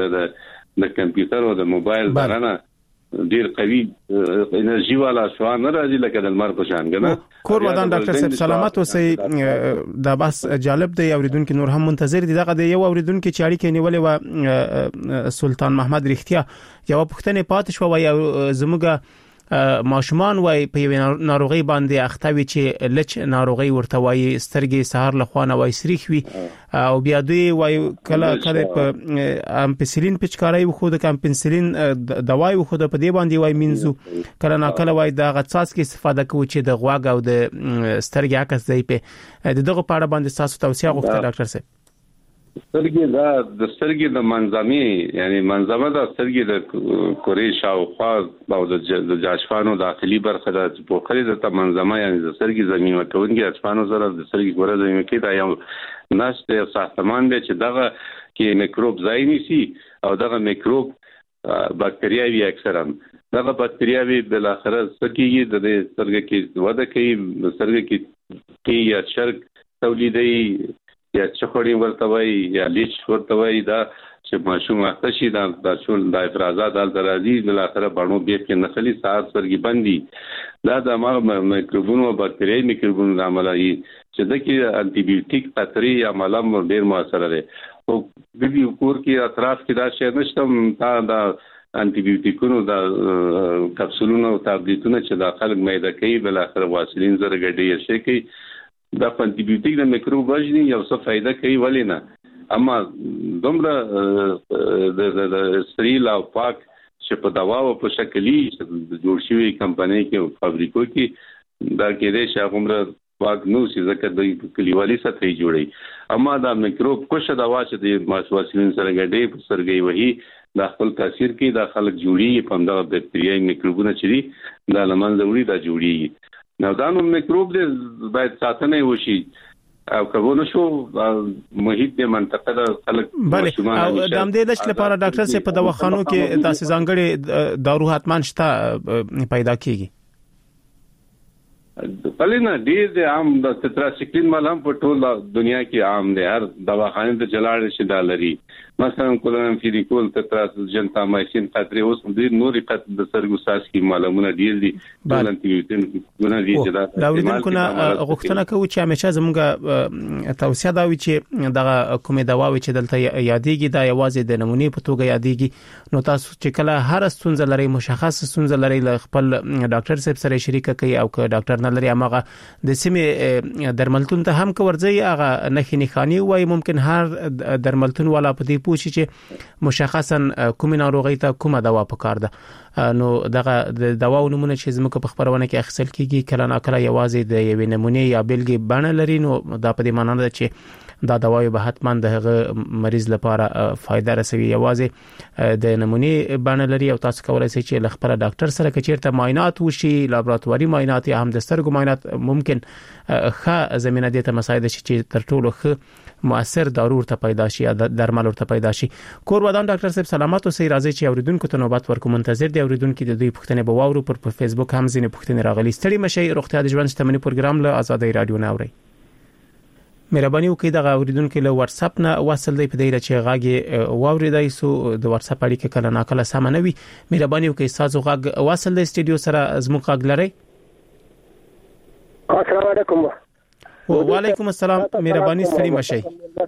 Speaker 4: کمپیوټر او د موبایل درانه ډیر قوي انرژي والا شوا نه راځي لکه د لمر په شان کنه
Speaker 3: کور ودان ډاکټر صاحب سلامات اوسئ دا بس جالب دی اوریدونکو نور هم منتظر دي دغه یو اوریدونکو چې اړیکې نیولې و سلطان محمد رښتیا یو پښتنه پات شو وای زموږه ماشومان وای په یو ناروغي باندې اختوي چې لچ ناروغي ورته وای سترګې سهار لخوانه وای سریخ وي او بیا دوی وای کله په امپسلین پچکارای خو د کمپنسلین دوايي خو د په دی باندې وای منځو کله نا کله وای د غڅاس کې استفاده کوي چې د غواګ او د سترګې عکس دی په دغه پاړه باندې تاسو توصيه غوښته ډاکټر صاحب
Speaker 4: سترګې دا د سترګې د منظمي یعنی منظمه د سترګې د کورې شاوخوا او د جاشفانو داخلي برخه د پوخري د منظمه یعنی د سترګې زمینه کوونکی جاشفانو سره د سترګې ګوره زمینه کې دا یو نشته ساختمان دی چې دغه کې میکروب ځای نیسي او دغه میکروب باکتریاوي اکثرا دغه باکتریاوي بل اخر سکیږي د سترګې کې وده کوي سترګې کې یا شرک تولیدي یا چخړی ورته وای یا لیچ ورته وای دا چې ماشوم اخته دا شول د افرازات د درازي بل اخر باندې به کې نخلي ساعت سرګي بندي دا د میکروبونو او باکتریاي میکروبونو د عملي چې د کې انټي بیوټیک خطرې یا ملم ډیر موثر دي او د دې کور کې اطراف کې دا شی نشته دا انټي بیوټیکونو د کپسولونو او تابلیتونو چې د خلک معده کوي بل اخر واسلین زره ګډي شي کوي دا انټي بیوټیک د میکروب وژني یو څه فائدہ کوي ولې نه اما دومره د سریل او پاک چې په دواو په شکلي جوړ شوی کمپنۍ کې فابریکو کې دا کې دې شاغمره پاک نو چې ځکه د کلیوالي سطحي جوړي اما دا میکروب کوشه دوا چې د ماسواسلین سره ګډي په سرګي وਹੀ د خپل تاثیر کې د خلک جوړي په همدغه باکتریايي میکروبونه چې دا لمن وړي دا جوړي نو دا نو میکروب دې باید ساتنه وشي او کبونه شو محیط د منطقه د خلک
Speaker 3: ماشومان او د دې لښ لپاره ډاکټر صاحب په دواخانو کې داسې ځانګړي دارو حتمان شته پیدا کیږي
Speaker 4: پلینا ډیر عام د تتراسیکلین ملهم په ټول دنیا کې عام دی هر دواخانه ته چلاړ شي دالري مثلا کولونفیریکول تتراسجنتامایسین خطرې اوس د نوري قط د سرګو ساس کې ملهمونه ډیر دي ولنتیوتن ګونه دي چې دا
Speaker 3: اوریدونکو غوښتنه کوي چې همیشه زموږه توصيه دا وي چې دغه کومه دوا وي چې دلته یادېږي دا یوازې د نمونې په توګه یادېږي نو تاسو چې کله هر ستونزه لري مشخص ستونزه لري خپل ډاکټر صاحب سره شریک کوي او که ډاکټر نه لري هغه د سیمه درملتون ته هم کورځي هغه نخي نخاني وای ممکن هر درملتون والا په دې پوښي چې مشخصا کومه ناروغي ته کومه دوا پکار ده نو دغه د دوا نمونه چې زموږ په خبرونه کې اخیستل کیږي کله نا کله یوازې د یوې نمونه یا بیلګې بڼه لري نو دا په دې معنی ده چې دا دوايي به حتما د مریض لپاره فائدہ رسوي یوازې د نمونه بڼه لري او تاسو کولای شئ چې خپل ډاکټر سره کچیرته معاینات وشي لابراتواري معاینات یا هم د سترګو معاینات ممکن ښه زمينه دي ته مساعده شي چې تر ټولو ښه مؤثر دارو ته پیدا شي یا درمل ورته پیدا شي کور ودان ډاکټر صاحب سلامات اوسئ راځي چې اوریدونکو ته نوبت ورکوم منتظر دي اوریدونکو د دوی پښتنه به واورو پر فیسبوک هم ځینې پښتنه راغلي ستړي مشي روغتیا د ژوند شتمنۍ پروګرام له آزادۍ رادیو نه اوري مهرباني وکړئ د اوریدونکو له واتس اپ نه وصل دی په دې چې غاګي واوریدای سو د واتس اپ اړیکه کله ناکله سم نه وي مهرباني وکړئ تاسو غاګ وصل دی سټډیو سره زموږ غاګ لري
Speaker 6: السلام علیکم
Speaker 3: وعلیکم السلام مهرباني ستړي مشي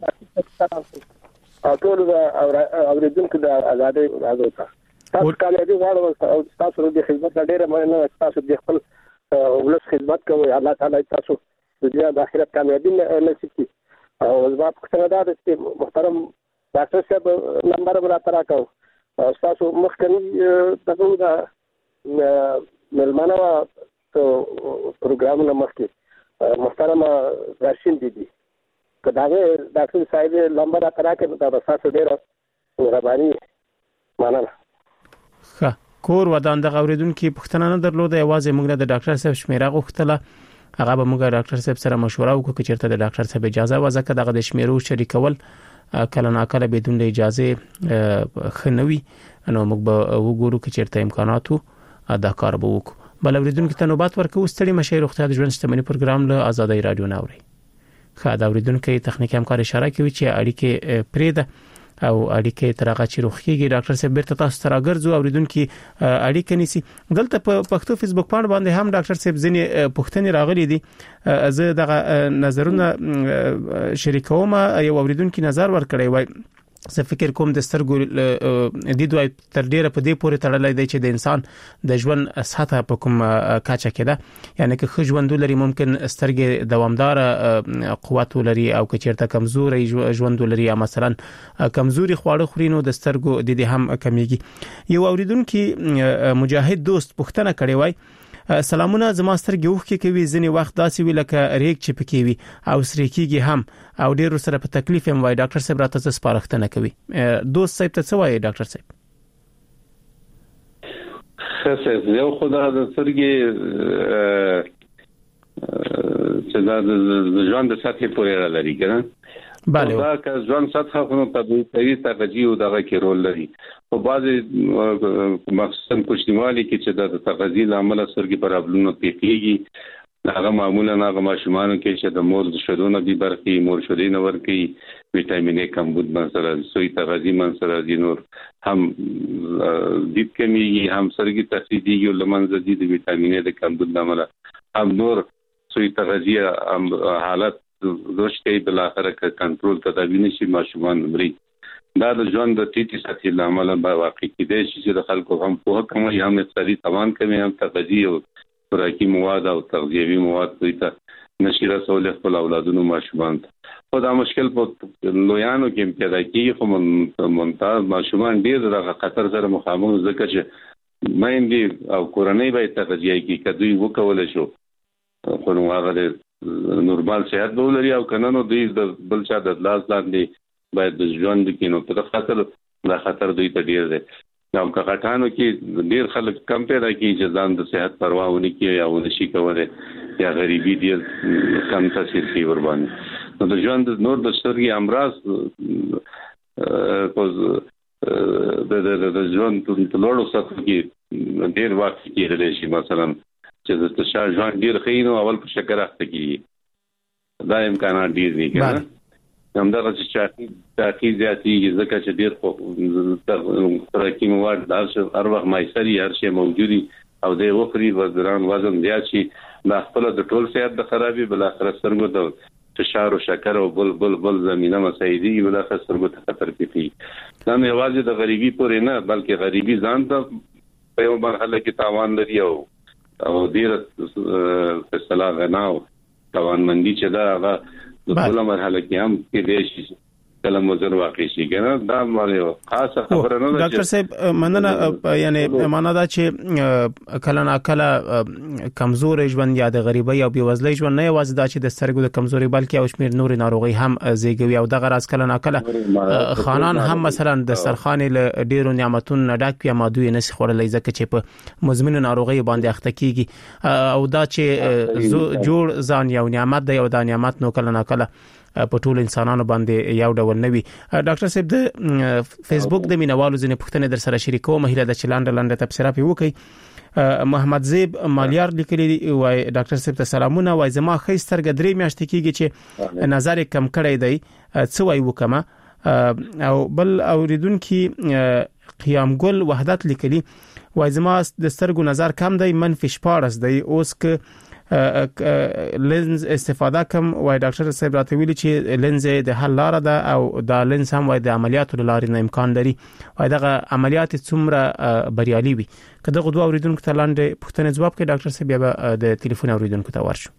Speaker 6: ټول اوریدونکو د آزادۍ رادیو تاسو کامیابی غواړم تاسو د خدمت ډیره مننه تاسو د خپل ولس خدمت کوي الله تعالی تاسو د دنیا د آخرت کامیابی نصیب کړي او زما پښتنه دا ده چې محترم ډاکټر صاحب نمبر راته راکاو تاسو مخکنی دغه د ملمنه پروګرام نه مخکې محترم راشین دي
Speaker 8: کداغه ډاکټر صاحب نمبر راکړه دا تاسو ډیر مهرباني مننه.
Speaker 3: کور ودان د اوریدونکو پښتنه نه درلوده، یوازې موږ د ډاکټر صاحب شمیره غوښتله، هغه به موږ ډاکټر صاحب سره مشوره وکړو چې چیرته د ډاکټر صاحب اجازه وځکه دغه د شمیرو شریکول کله ناکله بدون د اجازه خنوي، نو موږ به وګورو چې چیرته امکاناتو دا کار به وکړو. بل اوریدونکو ته نوبت ورکوو. ستړي مشه روغتیا د ژوند شتمنۍ پروګرام له آزادۍ رادیو ناوړي. دا اوریدونکو تخنیکی همکار اشاره کوي چې اړیکې پریده او اړیکې ترغه چې روخيږي ډاکټر صاحب بیرته تاسو ته راګرځو. اوریدونکو اړیکې نیسي. دلته په پښتو فیسبوک باندې باندې هم ډاکټر صاحب ځنې پښتني راغلي دي، زه دغه نظرونه شریکوم. یو اوریدونکو نظر ورکړی وای، زه فکر کوم د سترګو د دوی تر ډیره په دې پورې تړلې دی چې د انسان د ژوند سطح په کوم کاچه کې ده، یعنی که خو ژوند لري ممکن سترګې دوامدار قوت لري، او که چیرته کمزوري ژوند لري یا مثلا کمزوري خواړه خوري نو د سترګو د دې هم کمیږي. یو اوریدونکو مجاهد دوست پښتنه کړي وای، سلامونه، زما سترګې وښکي کوي، ځنې وخت داسې وی لکه ریګ چې پکې وي او سریکيږي هم، او ډیر سره په تکلیف هم وای. ډاکټر صاحب راته سپارښتنه کوي. دوست صاحب ته څه وایي ډاکټر صاحب؟
Speaker 4: خاصه یو خدای د سترګې چې د ژوند د سطح پورې لري کنه.
Speaker 3: بله،
Speaker 4: دا که ژوند سطح خو په طبيعي تغذیه او دغه کې رول لري. په بعضي مخصوصا کوچنیوالي کې چې د تغذیه لامل سترګې پر ابلونو پیښیږي، هغه معمولا هغه ماشومان کې چې د مور شدونه دي برخي مور شدینه ورکي وټامین A کمبود منسره سوی تغذیه منسره دي، نور هم دید کمیږي، هم سترګې تفسیدي او لمنځه دي د وټامین A د کمبود لامل، هم نور سوی تغذیه حالت دوشته بل اخره کنټرول تدابیر نشي ماشومان مري. دا د ژوند د ټیټی سطحې لامل به واقع کېدای شي چې د خلکو هم په کومه یا هم اقتصادي توان کمی، هم تغذیه او خوراکي مواد او تغذیوي مواد دوی ته نشي رسول خپل اولادونو ماشومان ته. خو دا مشکل په لویانو کې پیدا کیږي، خو ممتاز ماشومان ډیر د خطر سره مخامخ ځکه چې مېندې او کورنۍ به تغذیه کوي کدوې وکول شو خو نو هغه نورمال صحت به ولري، او کنه نو دوی د بل چا د لاس لاندې باید د ژوند کې نو په خاطر دا خطر دوی ته ډیر دی. نو که غټانو کې ډیر خلک کم پیدا کوي چې ځان د صحت پروا ونه کوي یا ونشي کولای یا غریبي ډیر کم تاثیر کوي ور باندې. نو د ژوند نور د سترګې امراض د ژوند په لوړو سطحو کې ډیر وخت کېدلی شي، مثلا چې د تشا ژوند ډیر خینو اول په شکر اخته کیږي، دا امکانات ډیر دي کنه. همدغه چې چاقي زیاتی ځکه چې ډیر خوراکي مواد هر وخت میسري هر شی موجودي او د وخري وزن زیات شي، دا خپل د ټول صحت د خرابي بل اخر سترګو د فشار او شکر او بل زمينه مسایدي بل اخر سترګو ته خطر پیږي. دا نه یوازې د غریبي پورې نه بلکې غریبي ځان ته په یو مرحله کې تاوان لري او ډیر فیصله غناو توانمندي چې دا هغه د ټول مرحله کې هم کې دی شي کله مزر واقع شي کنه. دا مالې خاصه خبره نه ده
Speaker 3: ډاکټر صاحب مننه، یعنی معنا دا چې کله نا کله کمزور ژوند یا د غریبۍ او بېوزلۍ ژوند نه یوازې دا چې د سترګو د کمزوري بلکې او شمیر نور ناروغي هم زیږوي، او دغه راز کله نا کله خانان هم مثلا د سرخان له ډیرو نعمتونو ډک یا مادوي نس خورلې ځکه چې په مزمن ناروغي باندې اخته کیږي، او دا چې جوړ ځان یو نعمت دی او دا نعمت نو کله نا کله په ټول انسانانو باندې یو ډول نوي. ډاکټر صاحب د فیسبوک د مینوالو ځنې پوښتنې در سره شریکوم، مهله د چلاند تبصره پی وکي. محمد زیب مالیار لیکلی وای ډاکټر صاحب ته سلامونه، وای زما خې سترګې 3 میاشتې کېږي چې نظر کم کړی دی، څه وای وکمه. او بل اوریدونکو قیام ګل وحدت لیکلی وای زما د سترګو نظر کم دی، منفي 14 دی، اوس که لنز استفاده کوم. وای ډاکټر صاحب راته ویلي چې لنز د حل لار ده او دا لنز هم وای د عملیاتو لارې نه امکان لري، وای دغه عملیات څومره بریالي وي. که دغه دوه اوریدونکو ته لاندې پوښتنه جواب کړي ډاکټر صاحب بیا د ټلیفون اوریدونکو ته ورشو.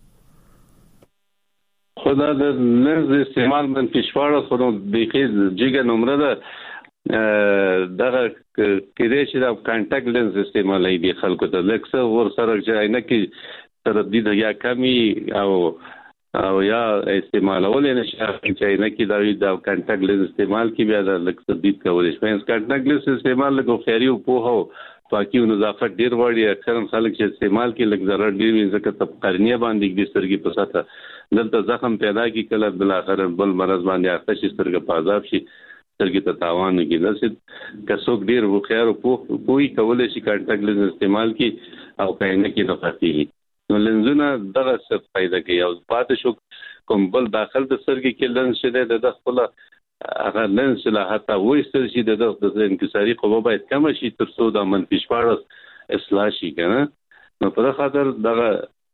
Speaker 4: خدا د لنز استعمال منفي 14 خو د جګه نمبر ده، دغه کېدای شي د کانټاکټ لنز استعمالي دي خلکو ته لکه ور سره چې نه کې تردید یا کمی او او یا استعمالول نه شي چې نه کې دا کانټاکټ لینز استعمال کې بیا د لکه تدید کولای شي کانټاکټ لینز استعمال له خیري او په هو پاکي او نظافت ډیر وړي اکثر خلک چې استعمال کې لږ ضرر ډیر وي ځکه ته قرنیه باندې د سترګې په ساته دلته زخم پیدا کی کله بل اخر بل مرض باندې اخته شي سترګې په عذاب شي سترګې ته تاوان کې نشي کڅوک ډیر و خیر او کوئی کولای شي کانټاکټ لینز استعمال کې او کینه کې نه پاتې نو لنزونه دغه څه فائدہ کوي او پاتې شو کوم بل داخل د سترګې کې لنز شته د خپل هغه لنز له حتی وایستل شي د انکساري قوه باید کم شي تر څو د منفي شپارس اصلاح شي کنه نو په خاطر دغه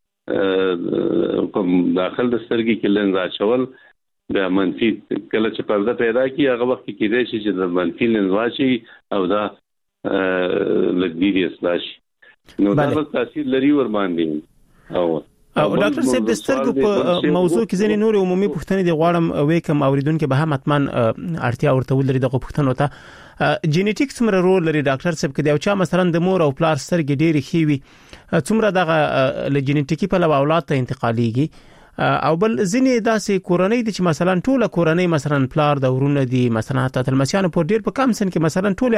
Speaker 4: کوم داخل د سترګې کې لنز اچول د منفي کله چې پرده پیدا کی هغه وخت کې کېدای شي چې د منفي لنز واچي او دا لګیږي اصلاح شي نو دا تاثیر لري ور باندې او
Speaker 3: ډاکټر صاحب د سترګو په موضوع کې ځینې نور عمومي پوښتنې د غواړم وکم اوریدونکو به هم حتمان اړتیا ورته ولري دغه پوښتنو ته جینیټیک څومره رول لري ډاکټر صاحب کې دا چې مثلا د مور او پلار سترګې ډېری خېوي څومره دغه لجینیټیکي په لور اولاد ته انتقاليږي او بل ځینې داسې کورنۍ دي چې مثلا ټوله کورنۍ مثلا پلار د ورونه دي مثلا حتی تلمسیانو په ډېر په کم سن کې مثلا ټوله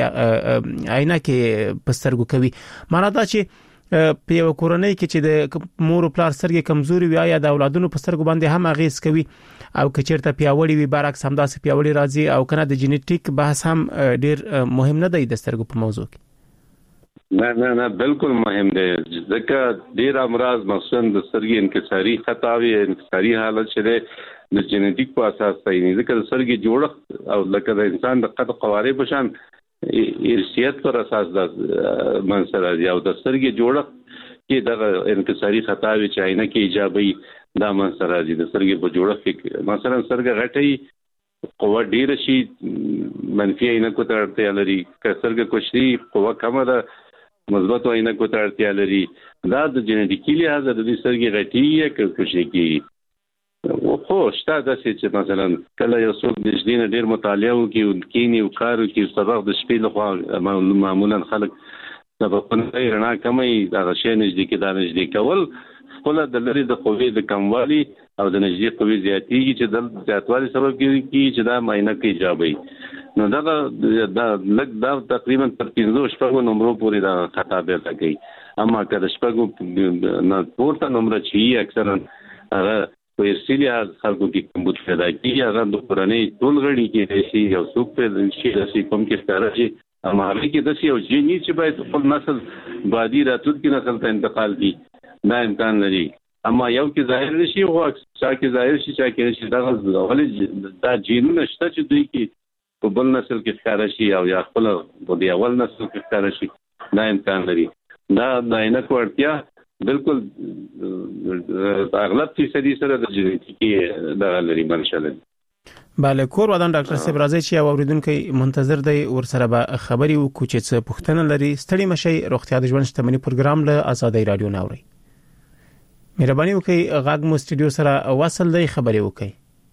Speaker 3: عینکې پسترګو کوي معنا دا چې په یو کورنۍ کې چې د مور او پلار سترګې کمزوري وي یا د اولادونو په سترګو باندې هم اغیز کوي او کچیرته پیاوړي وي برعکس هم داسې پیاوړي راځي او کنه د جینیټیک بحث هم ډیر مهم نه دی د سترګو په موضوع کې
Speaker 4: نه بالکل مهم دی ځکه ډیر امراض مثلا د سترګې انکساري خطا وي انکساري حالت شته د جینیټیک په اساس صحیح نه ځکه سترګې جوړښت او لکه د انسان د قد قواره په شان ارثیت پر اساس د منصر راځي او د سترګې جوړښت کې د انکساري خطا وي چې عینه کې ایجابي دا منصر راځي د سترګې په جوړښت کې مثلا سترګې غټي قوه ډیر شي منفي عینه کو ته اړتیا لري که سترګې کوشري قوه کم ده مثبت عینه کو ته اړتیا لري دا د جینیټیکي لحاظ د سترګې غټي یا کوشري کې خو شته چې مثلا کله یو څوک د ژوند ډیر مطالعه وکړي او کینی او کار وکړي سبق د شپې لخوا معمولا خلک سبق نه رڼا کمي دا شی نږدې کې دا نږدې کول خپل د لري د قوې د کموالي او د نږدې قوې زیاتېږي چې د زیاتوالي سبب کیږي چې دا معاینه کې ایجابي نو دا لږ دا تقریبا تر 15 نمبرو پورې دا خطا به کوي اما که د شپږو نه پورته نمبر چي اکثرا هغه ورسېلي خلکو کې کمبود پیدا کیږي هغه د قرآني ټول غړي کې شي یو څوک په شي داسې کوم کې ستاره شي اما هغه کې داسې یو جیني چې باید خپل نسل بعدي راتلونکي نسل ته انتقال کړي دا امکان لري اما یو کې ظاهر نشي او چا کې ظاهر شي چا کې نشي دا ولې دا جینونه شته چې دوی کې په بل نسل کې ښکار شي او یا خپل د اول نسل کې ښکار شي دا امکان لري دا نه کوړتیا بالکل اغلب فیصدی سره د جینیټیکي د لري منشأ
Speaker 3: bale کور ودان ډاکټر صاحب راځي چې اوریدونکو منتظر دی ورسره به خبري وکړو چې څه پوښتنه لري ستړي مشي روغتیا د ژوند شتمنۍ پروګرام له آزادۍ رادیو ناوړي مهرباني وکړئ غاګ مو سټډیو سره وصل دی خبري وکړئ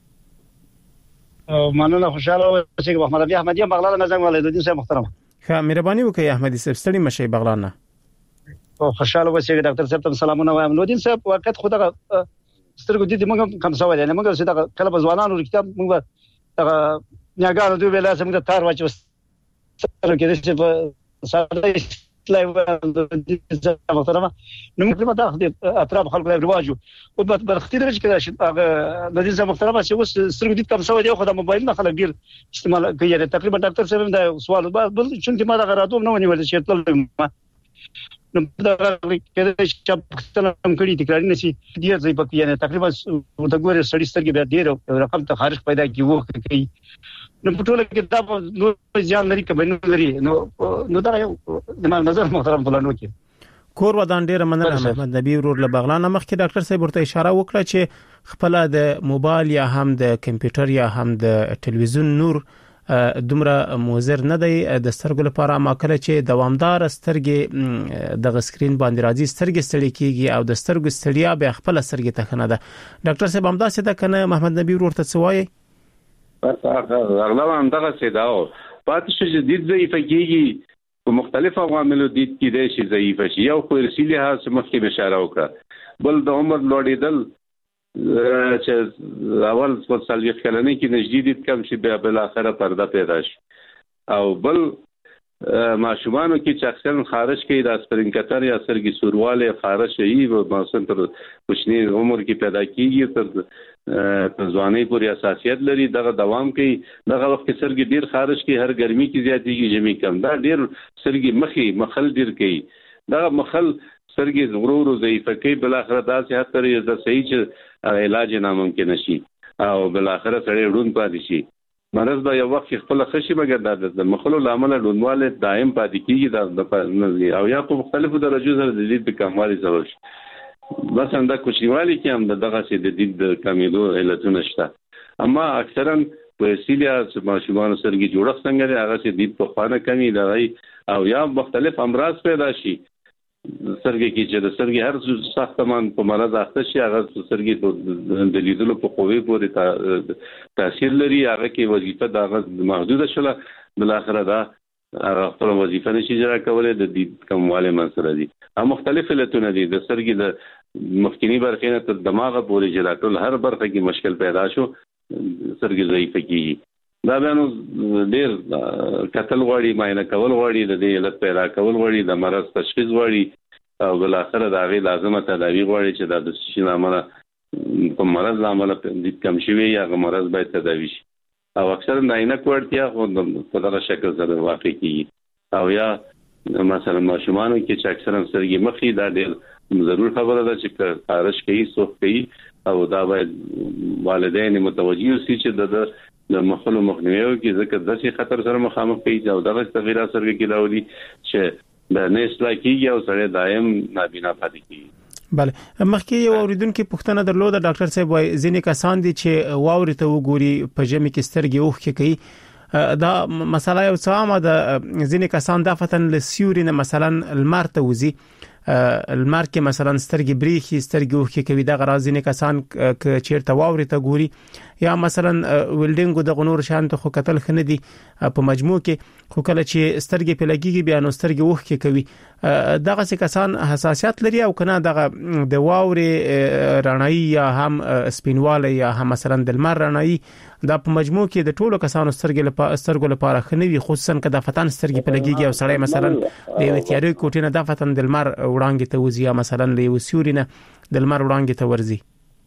Speaker 9: مننه خوشاله اوسئ محمد ابي احمدي بغلان نظم ولایدین صاحب محترم
Speaker 3: ښه مهرباني وکړئ احمدي صاحب ستړي مشي بغلان نه
Speaker 9: خوشاله اوسئ ډاکټر صاحب ته سلامونه وایم نو دین صاحب وخت خو دغه سترګو دي موږ کوم څه وایي موږ چې دا کله په ځوانانو کتاب موږ دا نیاګانو دوی ویل چې موږ تار واچو سترګو کې چې په ساده لایو د محترمه نو موږ په داخل اطراف خلکو د رواجو او په برختي درجه کې هغه د دې محترمه چې وس سترګو دي کوم څه وایي خو د موبایل نه خلک ډیر استعمال کوي تقریبا ډاکټر صاحب دا سوال بل چې ما دا غراټوم نه ونیول چې تل نو دا کله چې پښتنه کړي تکراری نشي ډیر ځای پکې نه تقریبا د ګوري سړی سترګې به ډیر رقم ته خارج پیدا کیږي کوي نو په ټول کې دا نو ځان لري کبه نو لري نو دا یو د نظر محترم بلانو کې
Speaker 3: کور ودان ډیر مننه محمد نبی ورور له بغلان مخکې ډاکټر صاحب ورته اشاره وکړه چې خپل د موبایل یا هم د کمپیوټر یا هم د ټلویزیون نور دومره موزر نه دی د سترګو لپاره ما کله چې دوامدار سترګې د غسکرین باندې راځي سترګې ستړي کیږي او د سترګو ستړیا به خپل سترګې ته خنه ده ډاکټر صاحب هم دا څه ده کنه محمد نبی ورته څه وایي
Speaker 4: اغلب هم دغه څه دا پاتې چې د ضعیف کیږي په مختلفو عواملو د کې د ضعیف شي یو خو رسیلي هڅه مخکې اشاره وکړه بل د عمر لوړېدل چې اول په سالوي کلنې کې نږدې دي کم شي بیا بل اخره پرده پیدا شي او بل ماشومانو کې چې اکثر خارج کې د اسپرینکتر یا سرګي سورواله خارج شي او مثلا تر کوچنی عمر کې پیدا کیږي تر ځواني پورې اساسیت لري دغه دوام کوي دغه وخت کې سرګي ډیر خارج کې هر ګرمي کې زیاتېږي جمی کم دا ډیر سرګي مخل ډیر کوي دغه مخل سرګي ضرور ضعیف کوي بل اخر دا صحت لري د صحیح چې علاج ناممکن شي او بل اخر سره ډون پاتې شي مرض به یو وخت خپل خشي مګر د مخلو لامل ډونواله دائم پاتې کیږي او یا په مختلفو درجو سره د دې په کموالي سبب شي مثلا د کوچنیوالي کې هم دغه سي د دې کمیدو علتونه شته اما اکثرا په سیلیا ماشومان سرګي جوړښت څنګه دی هغه سي د په خوانه کمی لغی او یا مختلف امراض پیدا شي سرګي کې چې د سرګي هر ساختمان په مرض اخته شي هغه سرګي د لیدلو په قوې پورې تاثیر لري هغه کې وظیفه د محدوده شله بل اخره دا هغه خپل وظیفه نشي اجرا کولای د دې کمواله منسره دي هم مختلف علتونه دي د سرګي د مخکینی برخه نه تر دماغه پورې جلاټول هر برخه کې مشکل پیدا شو سرګي ضعیف کیږي دا بیانو ډیر قتل غوړي ماینه کول غوړي د دې علت پیدا کول غوړي د مرض تشخیص غوړي او بل اخر دا غي لازمه تداوی غوړي چې د شي نامه په مرض عامله د کم شوی یا مرض باید تداوی شي او اکثر ناینه کوړتیا خو په دغه شکل سره واقع کیږي او یا مثلا ماشومان کې چې اکثر سرګي مخې دا ډیر ضرور خبره ده چې خارج کوي سوخ کوي او دا باید والدین متوجي شي چې د مخلو مخنیوي کې ځکه د شي خطر سره مخامخ کیږي او دغه تغیرات سره کې راولي چې د نسل کېږي او سره دائم نابینا پاتې کیږي
Speaker 3: بله مخکې یو اوریدونکو پوښتنه درلوده ډاکټر صاحب وای ځینې کسان دي چې واوري ته وګوري په جمی کې سترګې اوخ کې کوي دا مسله یو څه عامه ده ځینې کسان د فتن لسیوري نه مثلا المار ته وزي المار کې مثلا سترګې بریخي سترګې اوخ کې کوي دا غرازینه کسان چیرته واوري ته ګوري یا مثلا ویلډینګ د غنور شان ته خو قتل خنه دي په مجموع کې خو کله چې سترګې په لګيږي بیا نو سترګې اوخ کې کوي دغه څه کسان حساسیت لري او کنه دغه د واوري رڼایي یا هم سپینواله یا هم مثلا د لمر رڼایي دا په مجموع کې د ټولو کسانو سترګو لپاره خنوي خصوصا کله فتن سترګې په لګيږي او سړی مثلا د یو تیاري کوټینه د فتن د لمر وړاندې ته وزي یا مثلا د یو سیورینه د لمر وړاندې ته ورزي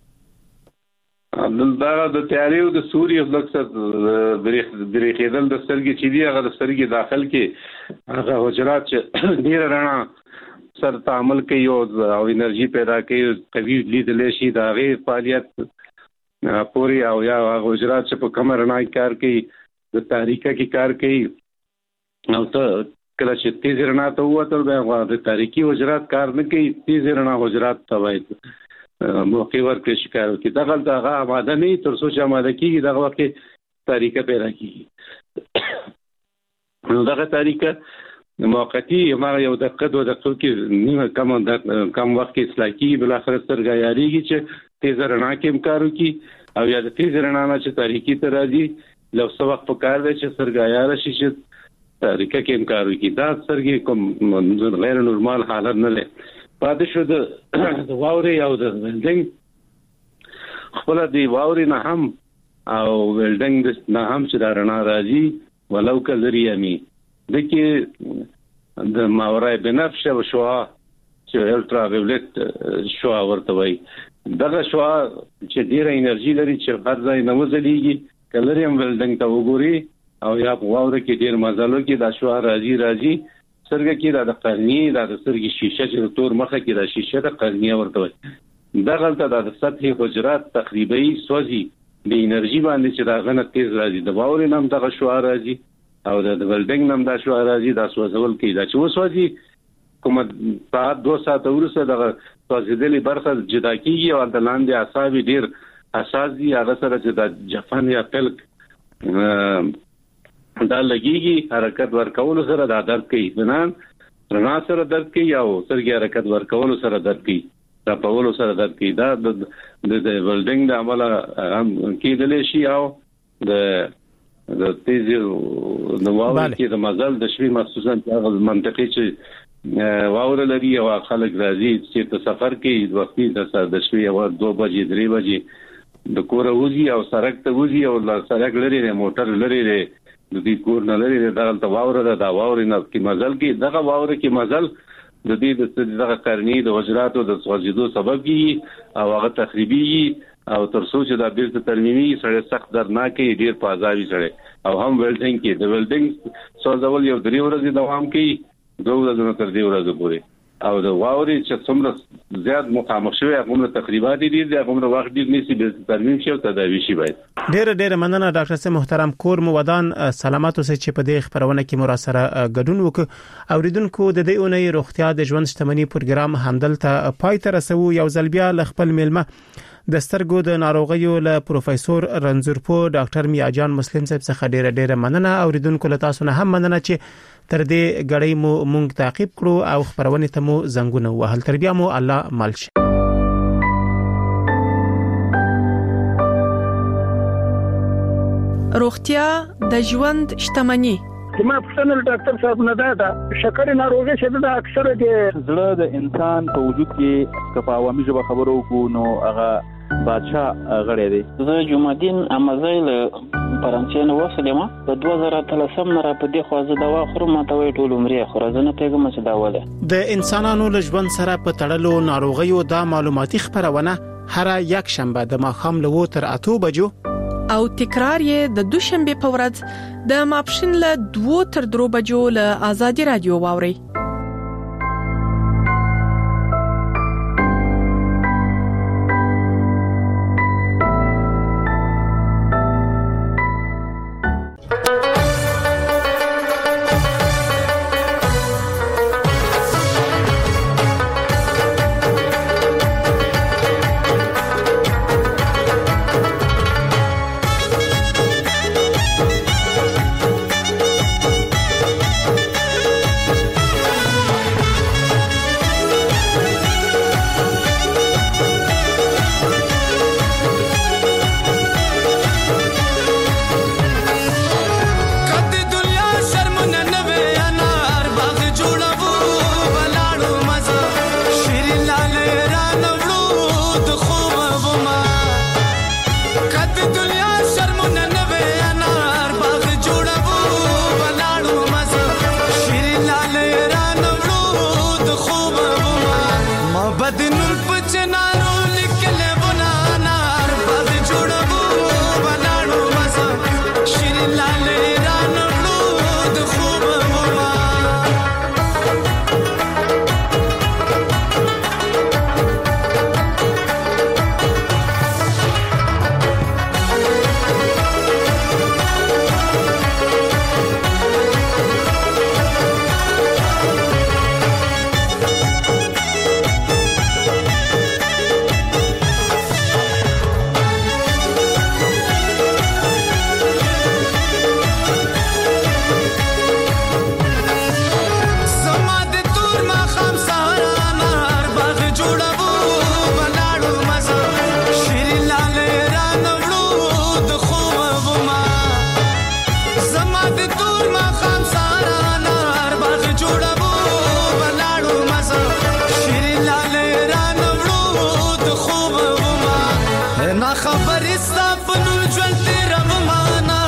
Speaker 4: دا د تیاری او د سوري لکه بریخیدل د سترګې چې دی هغه د سترګې داخل کې هغه حجرات چې ډیر رڼا سره تعامل کوي او انرژي پیدا کوي قوي لیدل شي دا غي فعالیت پوری او یا حجرات چې په کم رڼا کار کوي د تاریکه کې کار کوي او ته کله چې تیز رڼا ته وته د تاریکی حجرات کار نه کوي تیز رڼا حجرات ته وایي موقع ورکړي شکایت کوي دغه هغه آماده نه تر څو چې آماده کیږي دغه وخت طریقه پیدا کیږي نو دغه طریقه موقتی ما یو دقیقه دوه دقیقو کې نیمه کم وخت کې اصلاح کیږي بل اخر سترګا یاریږي چې تیز رڼا کې کارو کی او یا د تیز رڼا نه چې طریقې ته راځي لو څو وخت په کار دی چې سترګا یار شي چې طریقه کې کارو کی دا سترګې کوم غیر نورمال حالت نه لري پاتې شو د واوري او د ویلډینګ خپل دی واوري نه هم او ویلډینګ نه هم چې دا رڼا راځي ولو کلري امي دغه د ماورای بنفش او شوا چې الټرا ویولټ شوا ورته وای دغه شوا چې ډیره انرژي لري چې هر ځای نه وځلېږي کلري هم ویلډینګ ته وګوري او یا واوري کې ډیر مزالو کې دا شوا راځي سرګه کې دا د قرنیه دا د سرګي شیشه چې تور مخه کې دا شیشه د قرنیه ورته وي دا غلطه د سطحي حجرات تقریبا سوځي د انرژي باندې چې دا غنه تیز راځي د باور نام دغه شعاع راځي او د ولډینګ نام دا شعاع راځي دا سوځول کې دا چې وسوځي کوم په 2 ساعت ورسره د سوځېدلې برخه جدا کیږي او د لاندې اعصاب ډیر اساس دي هغه سره چې د جفن یا پلک دا لګيږي حرکت ورکول سره دا درد کوي بنان رڼا سره درد کوي او سرګي حرکت ورکول سره درد کوي دا په ولو سره درد کوي دا د ولډینګ د عمله هم کېدل شي او د تیز نو واوري کې د مزل د شوي مخصوصا هغه منطقي چې واوره لري او خلک راځي چې په سفر کې د وختي د شپې او 2 بجې 3 بجې د کور وځي او سړک ته وځي او سړک لري موټر لري د دې کور نه لري دغه واوره د واورې نه کې مزل کې دغه واوره کې مزل د دې دغه قرنی د وجراتو د سوځیدو سبب کیږي او هغه تخریبي او تر څو چې دا بیرته ترمیمي سره سخت درناکي ډیر پازاوي سره او هم ویلډینګ کې د ویلډینګ سوځول یو 3 ورځې دوام کوي 2 ورځې تر 3 ورځې پورې او د واوري چې څومره زیات مخامخ شوی هغه تقریبات دي هغه وخت ډیر نسی به ترمیم شي او تداوی شي باید
Speaker 3: ډیر مننه ډاکټر صاحب محترم کور مو ودان سلامات اوسئ چې په دې خبرونه کې مو را سره ګډون وکړ اوریدونکو د دې اونۍ روغتیا د ژوند شتمنۍ پروګرام همدلته پای ته رسو یو ځل بیا ل خپل میلمه د سترګو د ناروغیو له پروفیسور رنځورپور ډاکټر میاجان مسلم صاحب څخه ډیر مننه اوریدونکو له تاسو نه هم مننه چې تر دې غړې مو مونږ تعقیب کړو او خبرونه ته مو زنګونه وهل تر بیا مو الله مالش
Speaker 10: روغتیا د ژوند شتمنۍ
Speaker 6: ما پرسنل ډاکټر صاحب نه دا شکر ناروغي چې دا اکثره د
Speaker 11: زړه د انسان په وجود کې کفاوامي ژبه خبرو کو نو هغه بادشاہ غړې دی
Speaker 12: زه جمعدین امازیل فرانسې نو وسلم په 2013 نه را په دې خو زه دوا خورم ته وی ټول عمرې خو زه نه پیګم چې دا وله
Speaker 3: د انسانانو له ژوند سره په تړلو ناروغیو د معلوماتي خبرونه هر یک شنبه د ماښام له 8 بجو
Speaker 10: او تکرار یې د دوشنبه په ورځ د ماپښین له 2 تر 3 بجو له آزادي رادیو واوري
Speaker 13: خبر استا په نور ژوند تیر مانا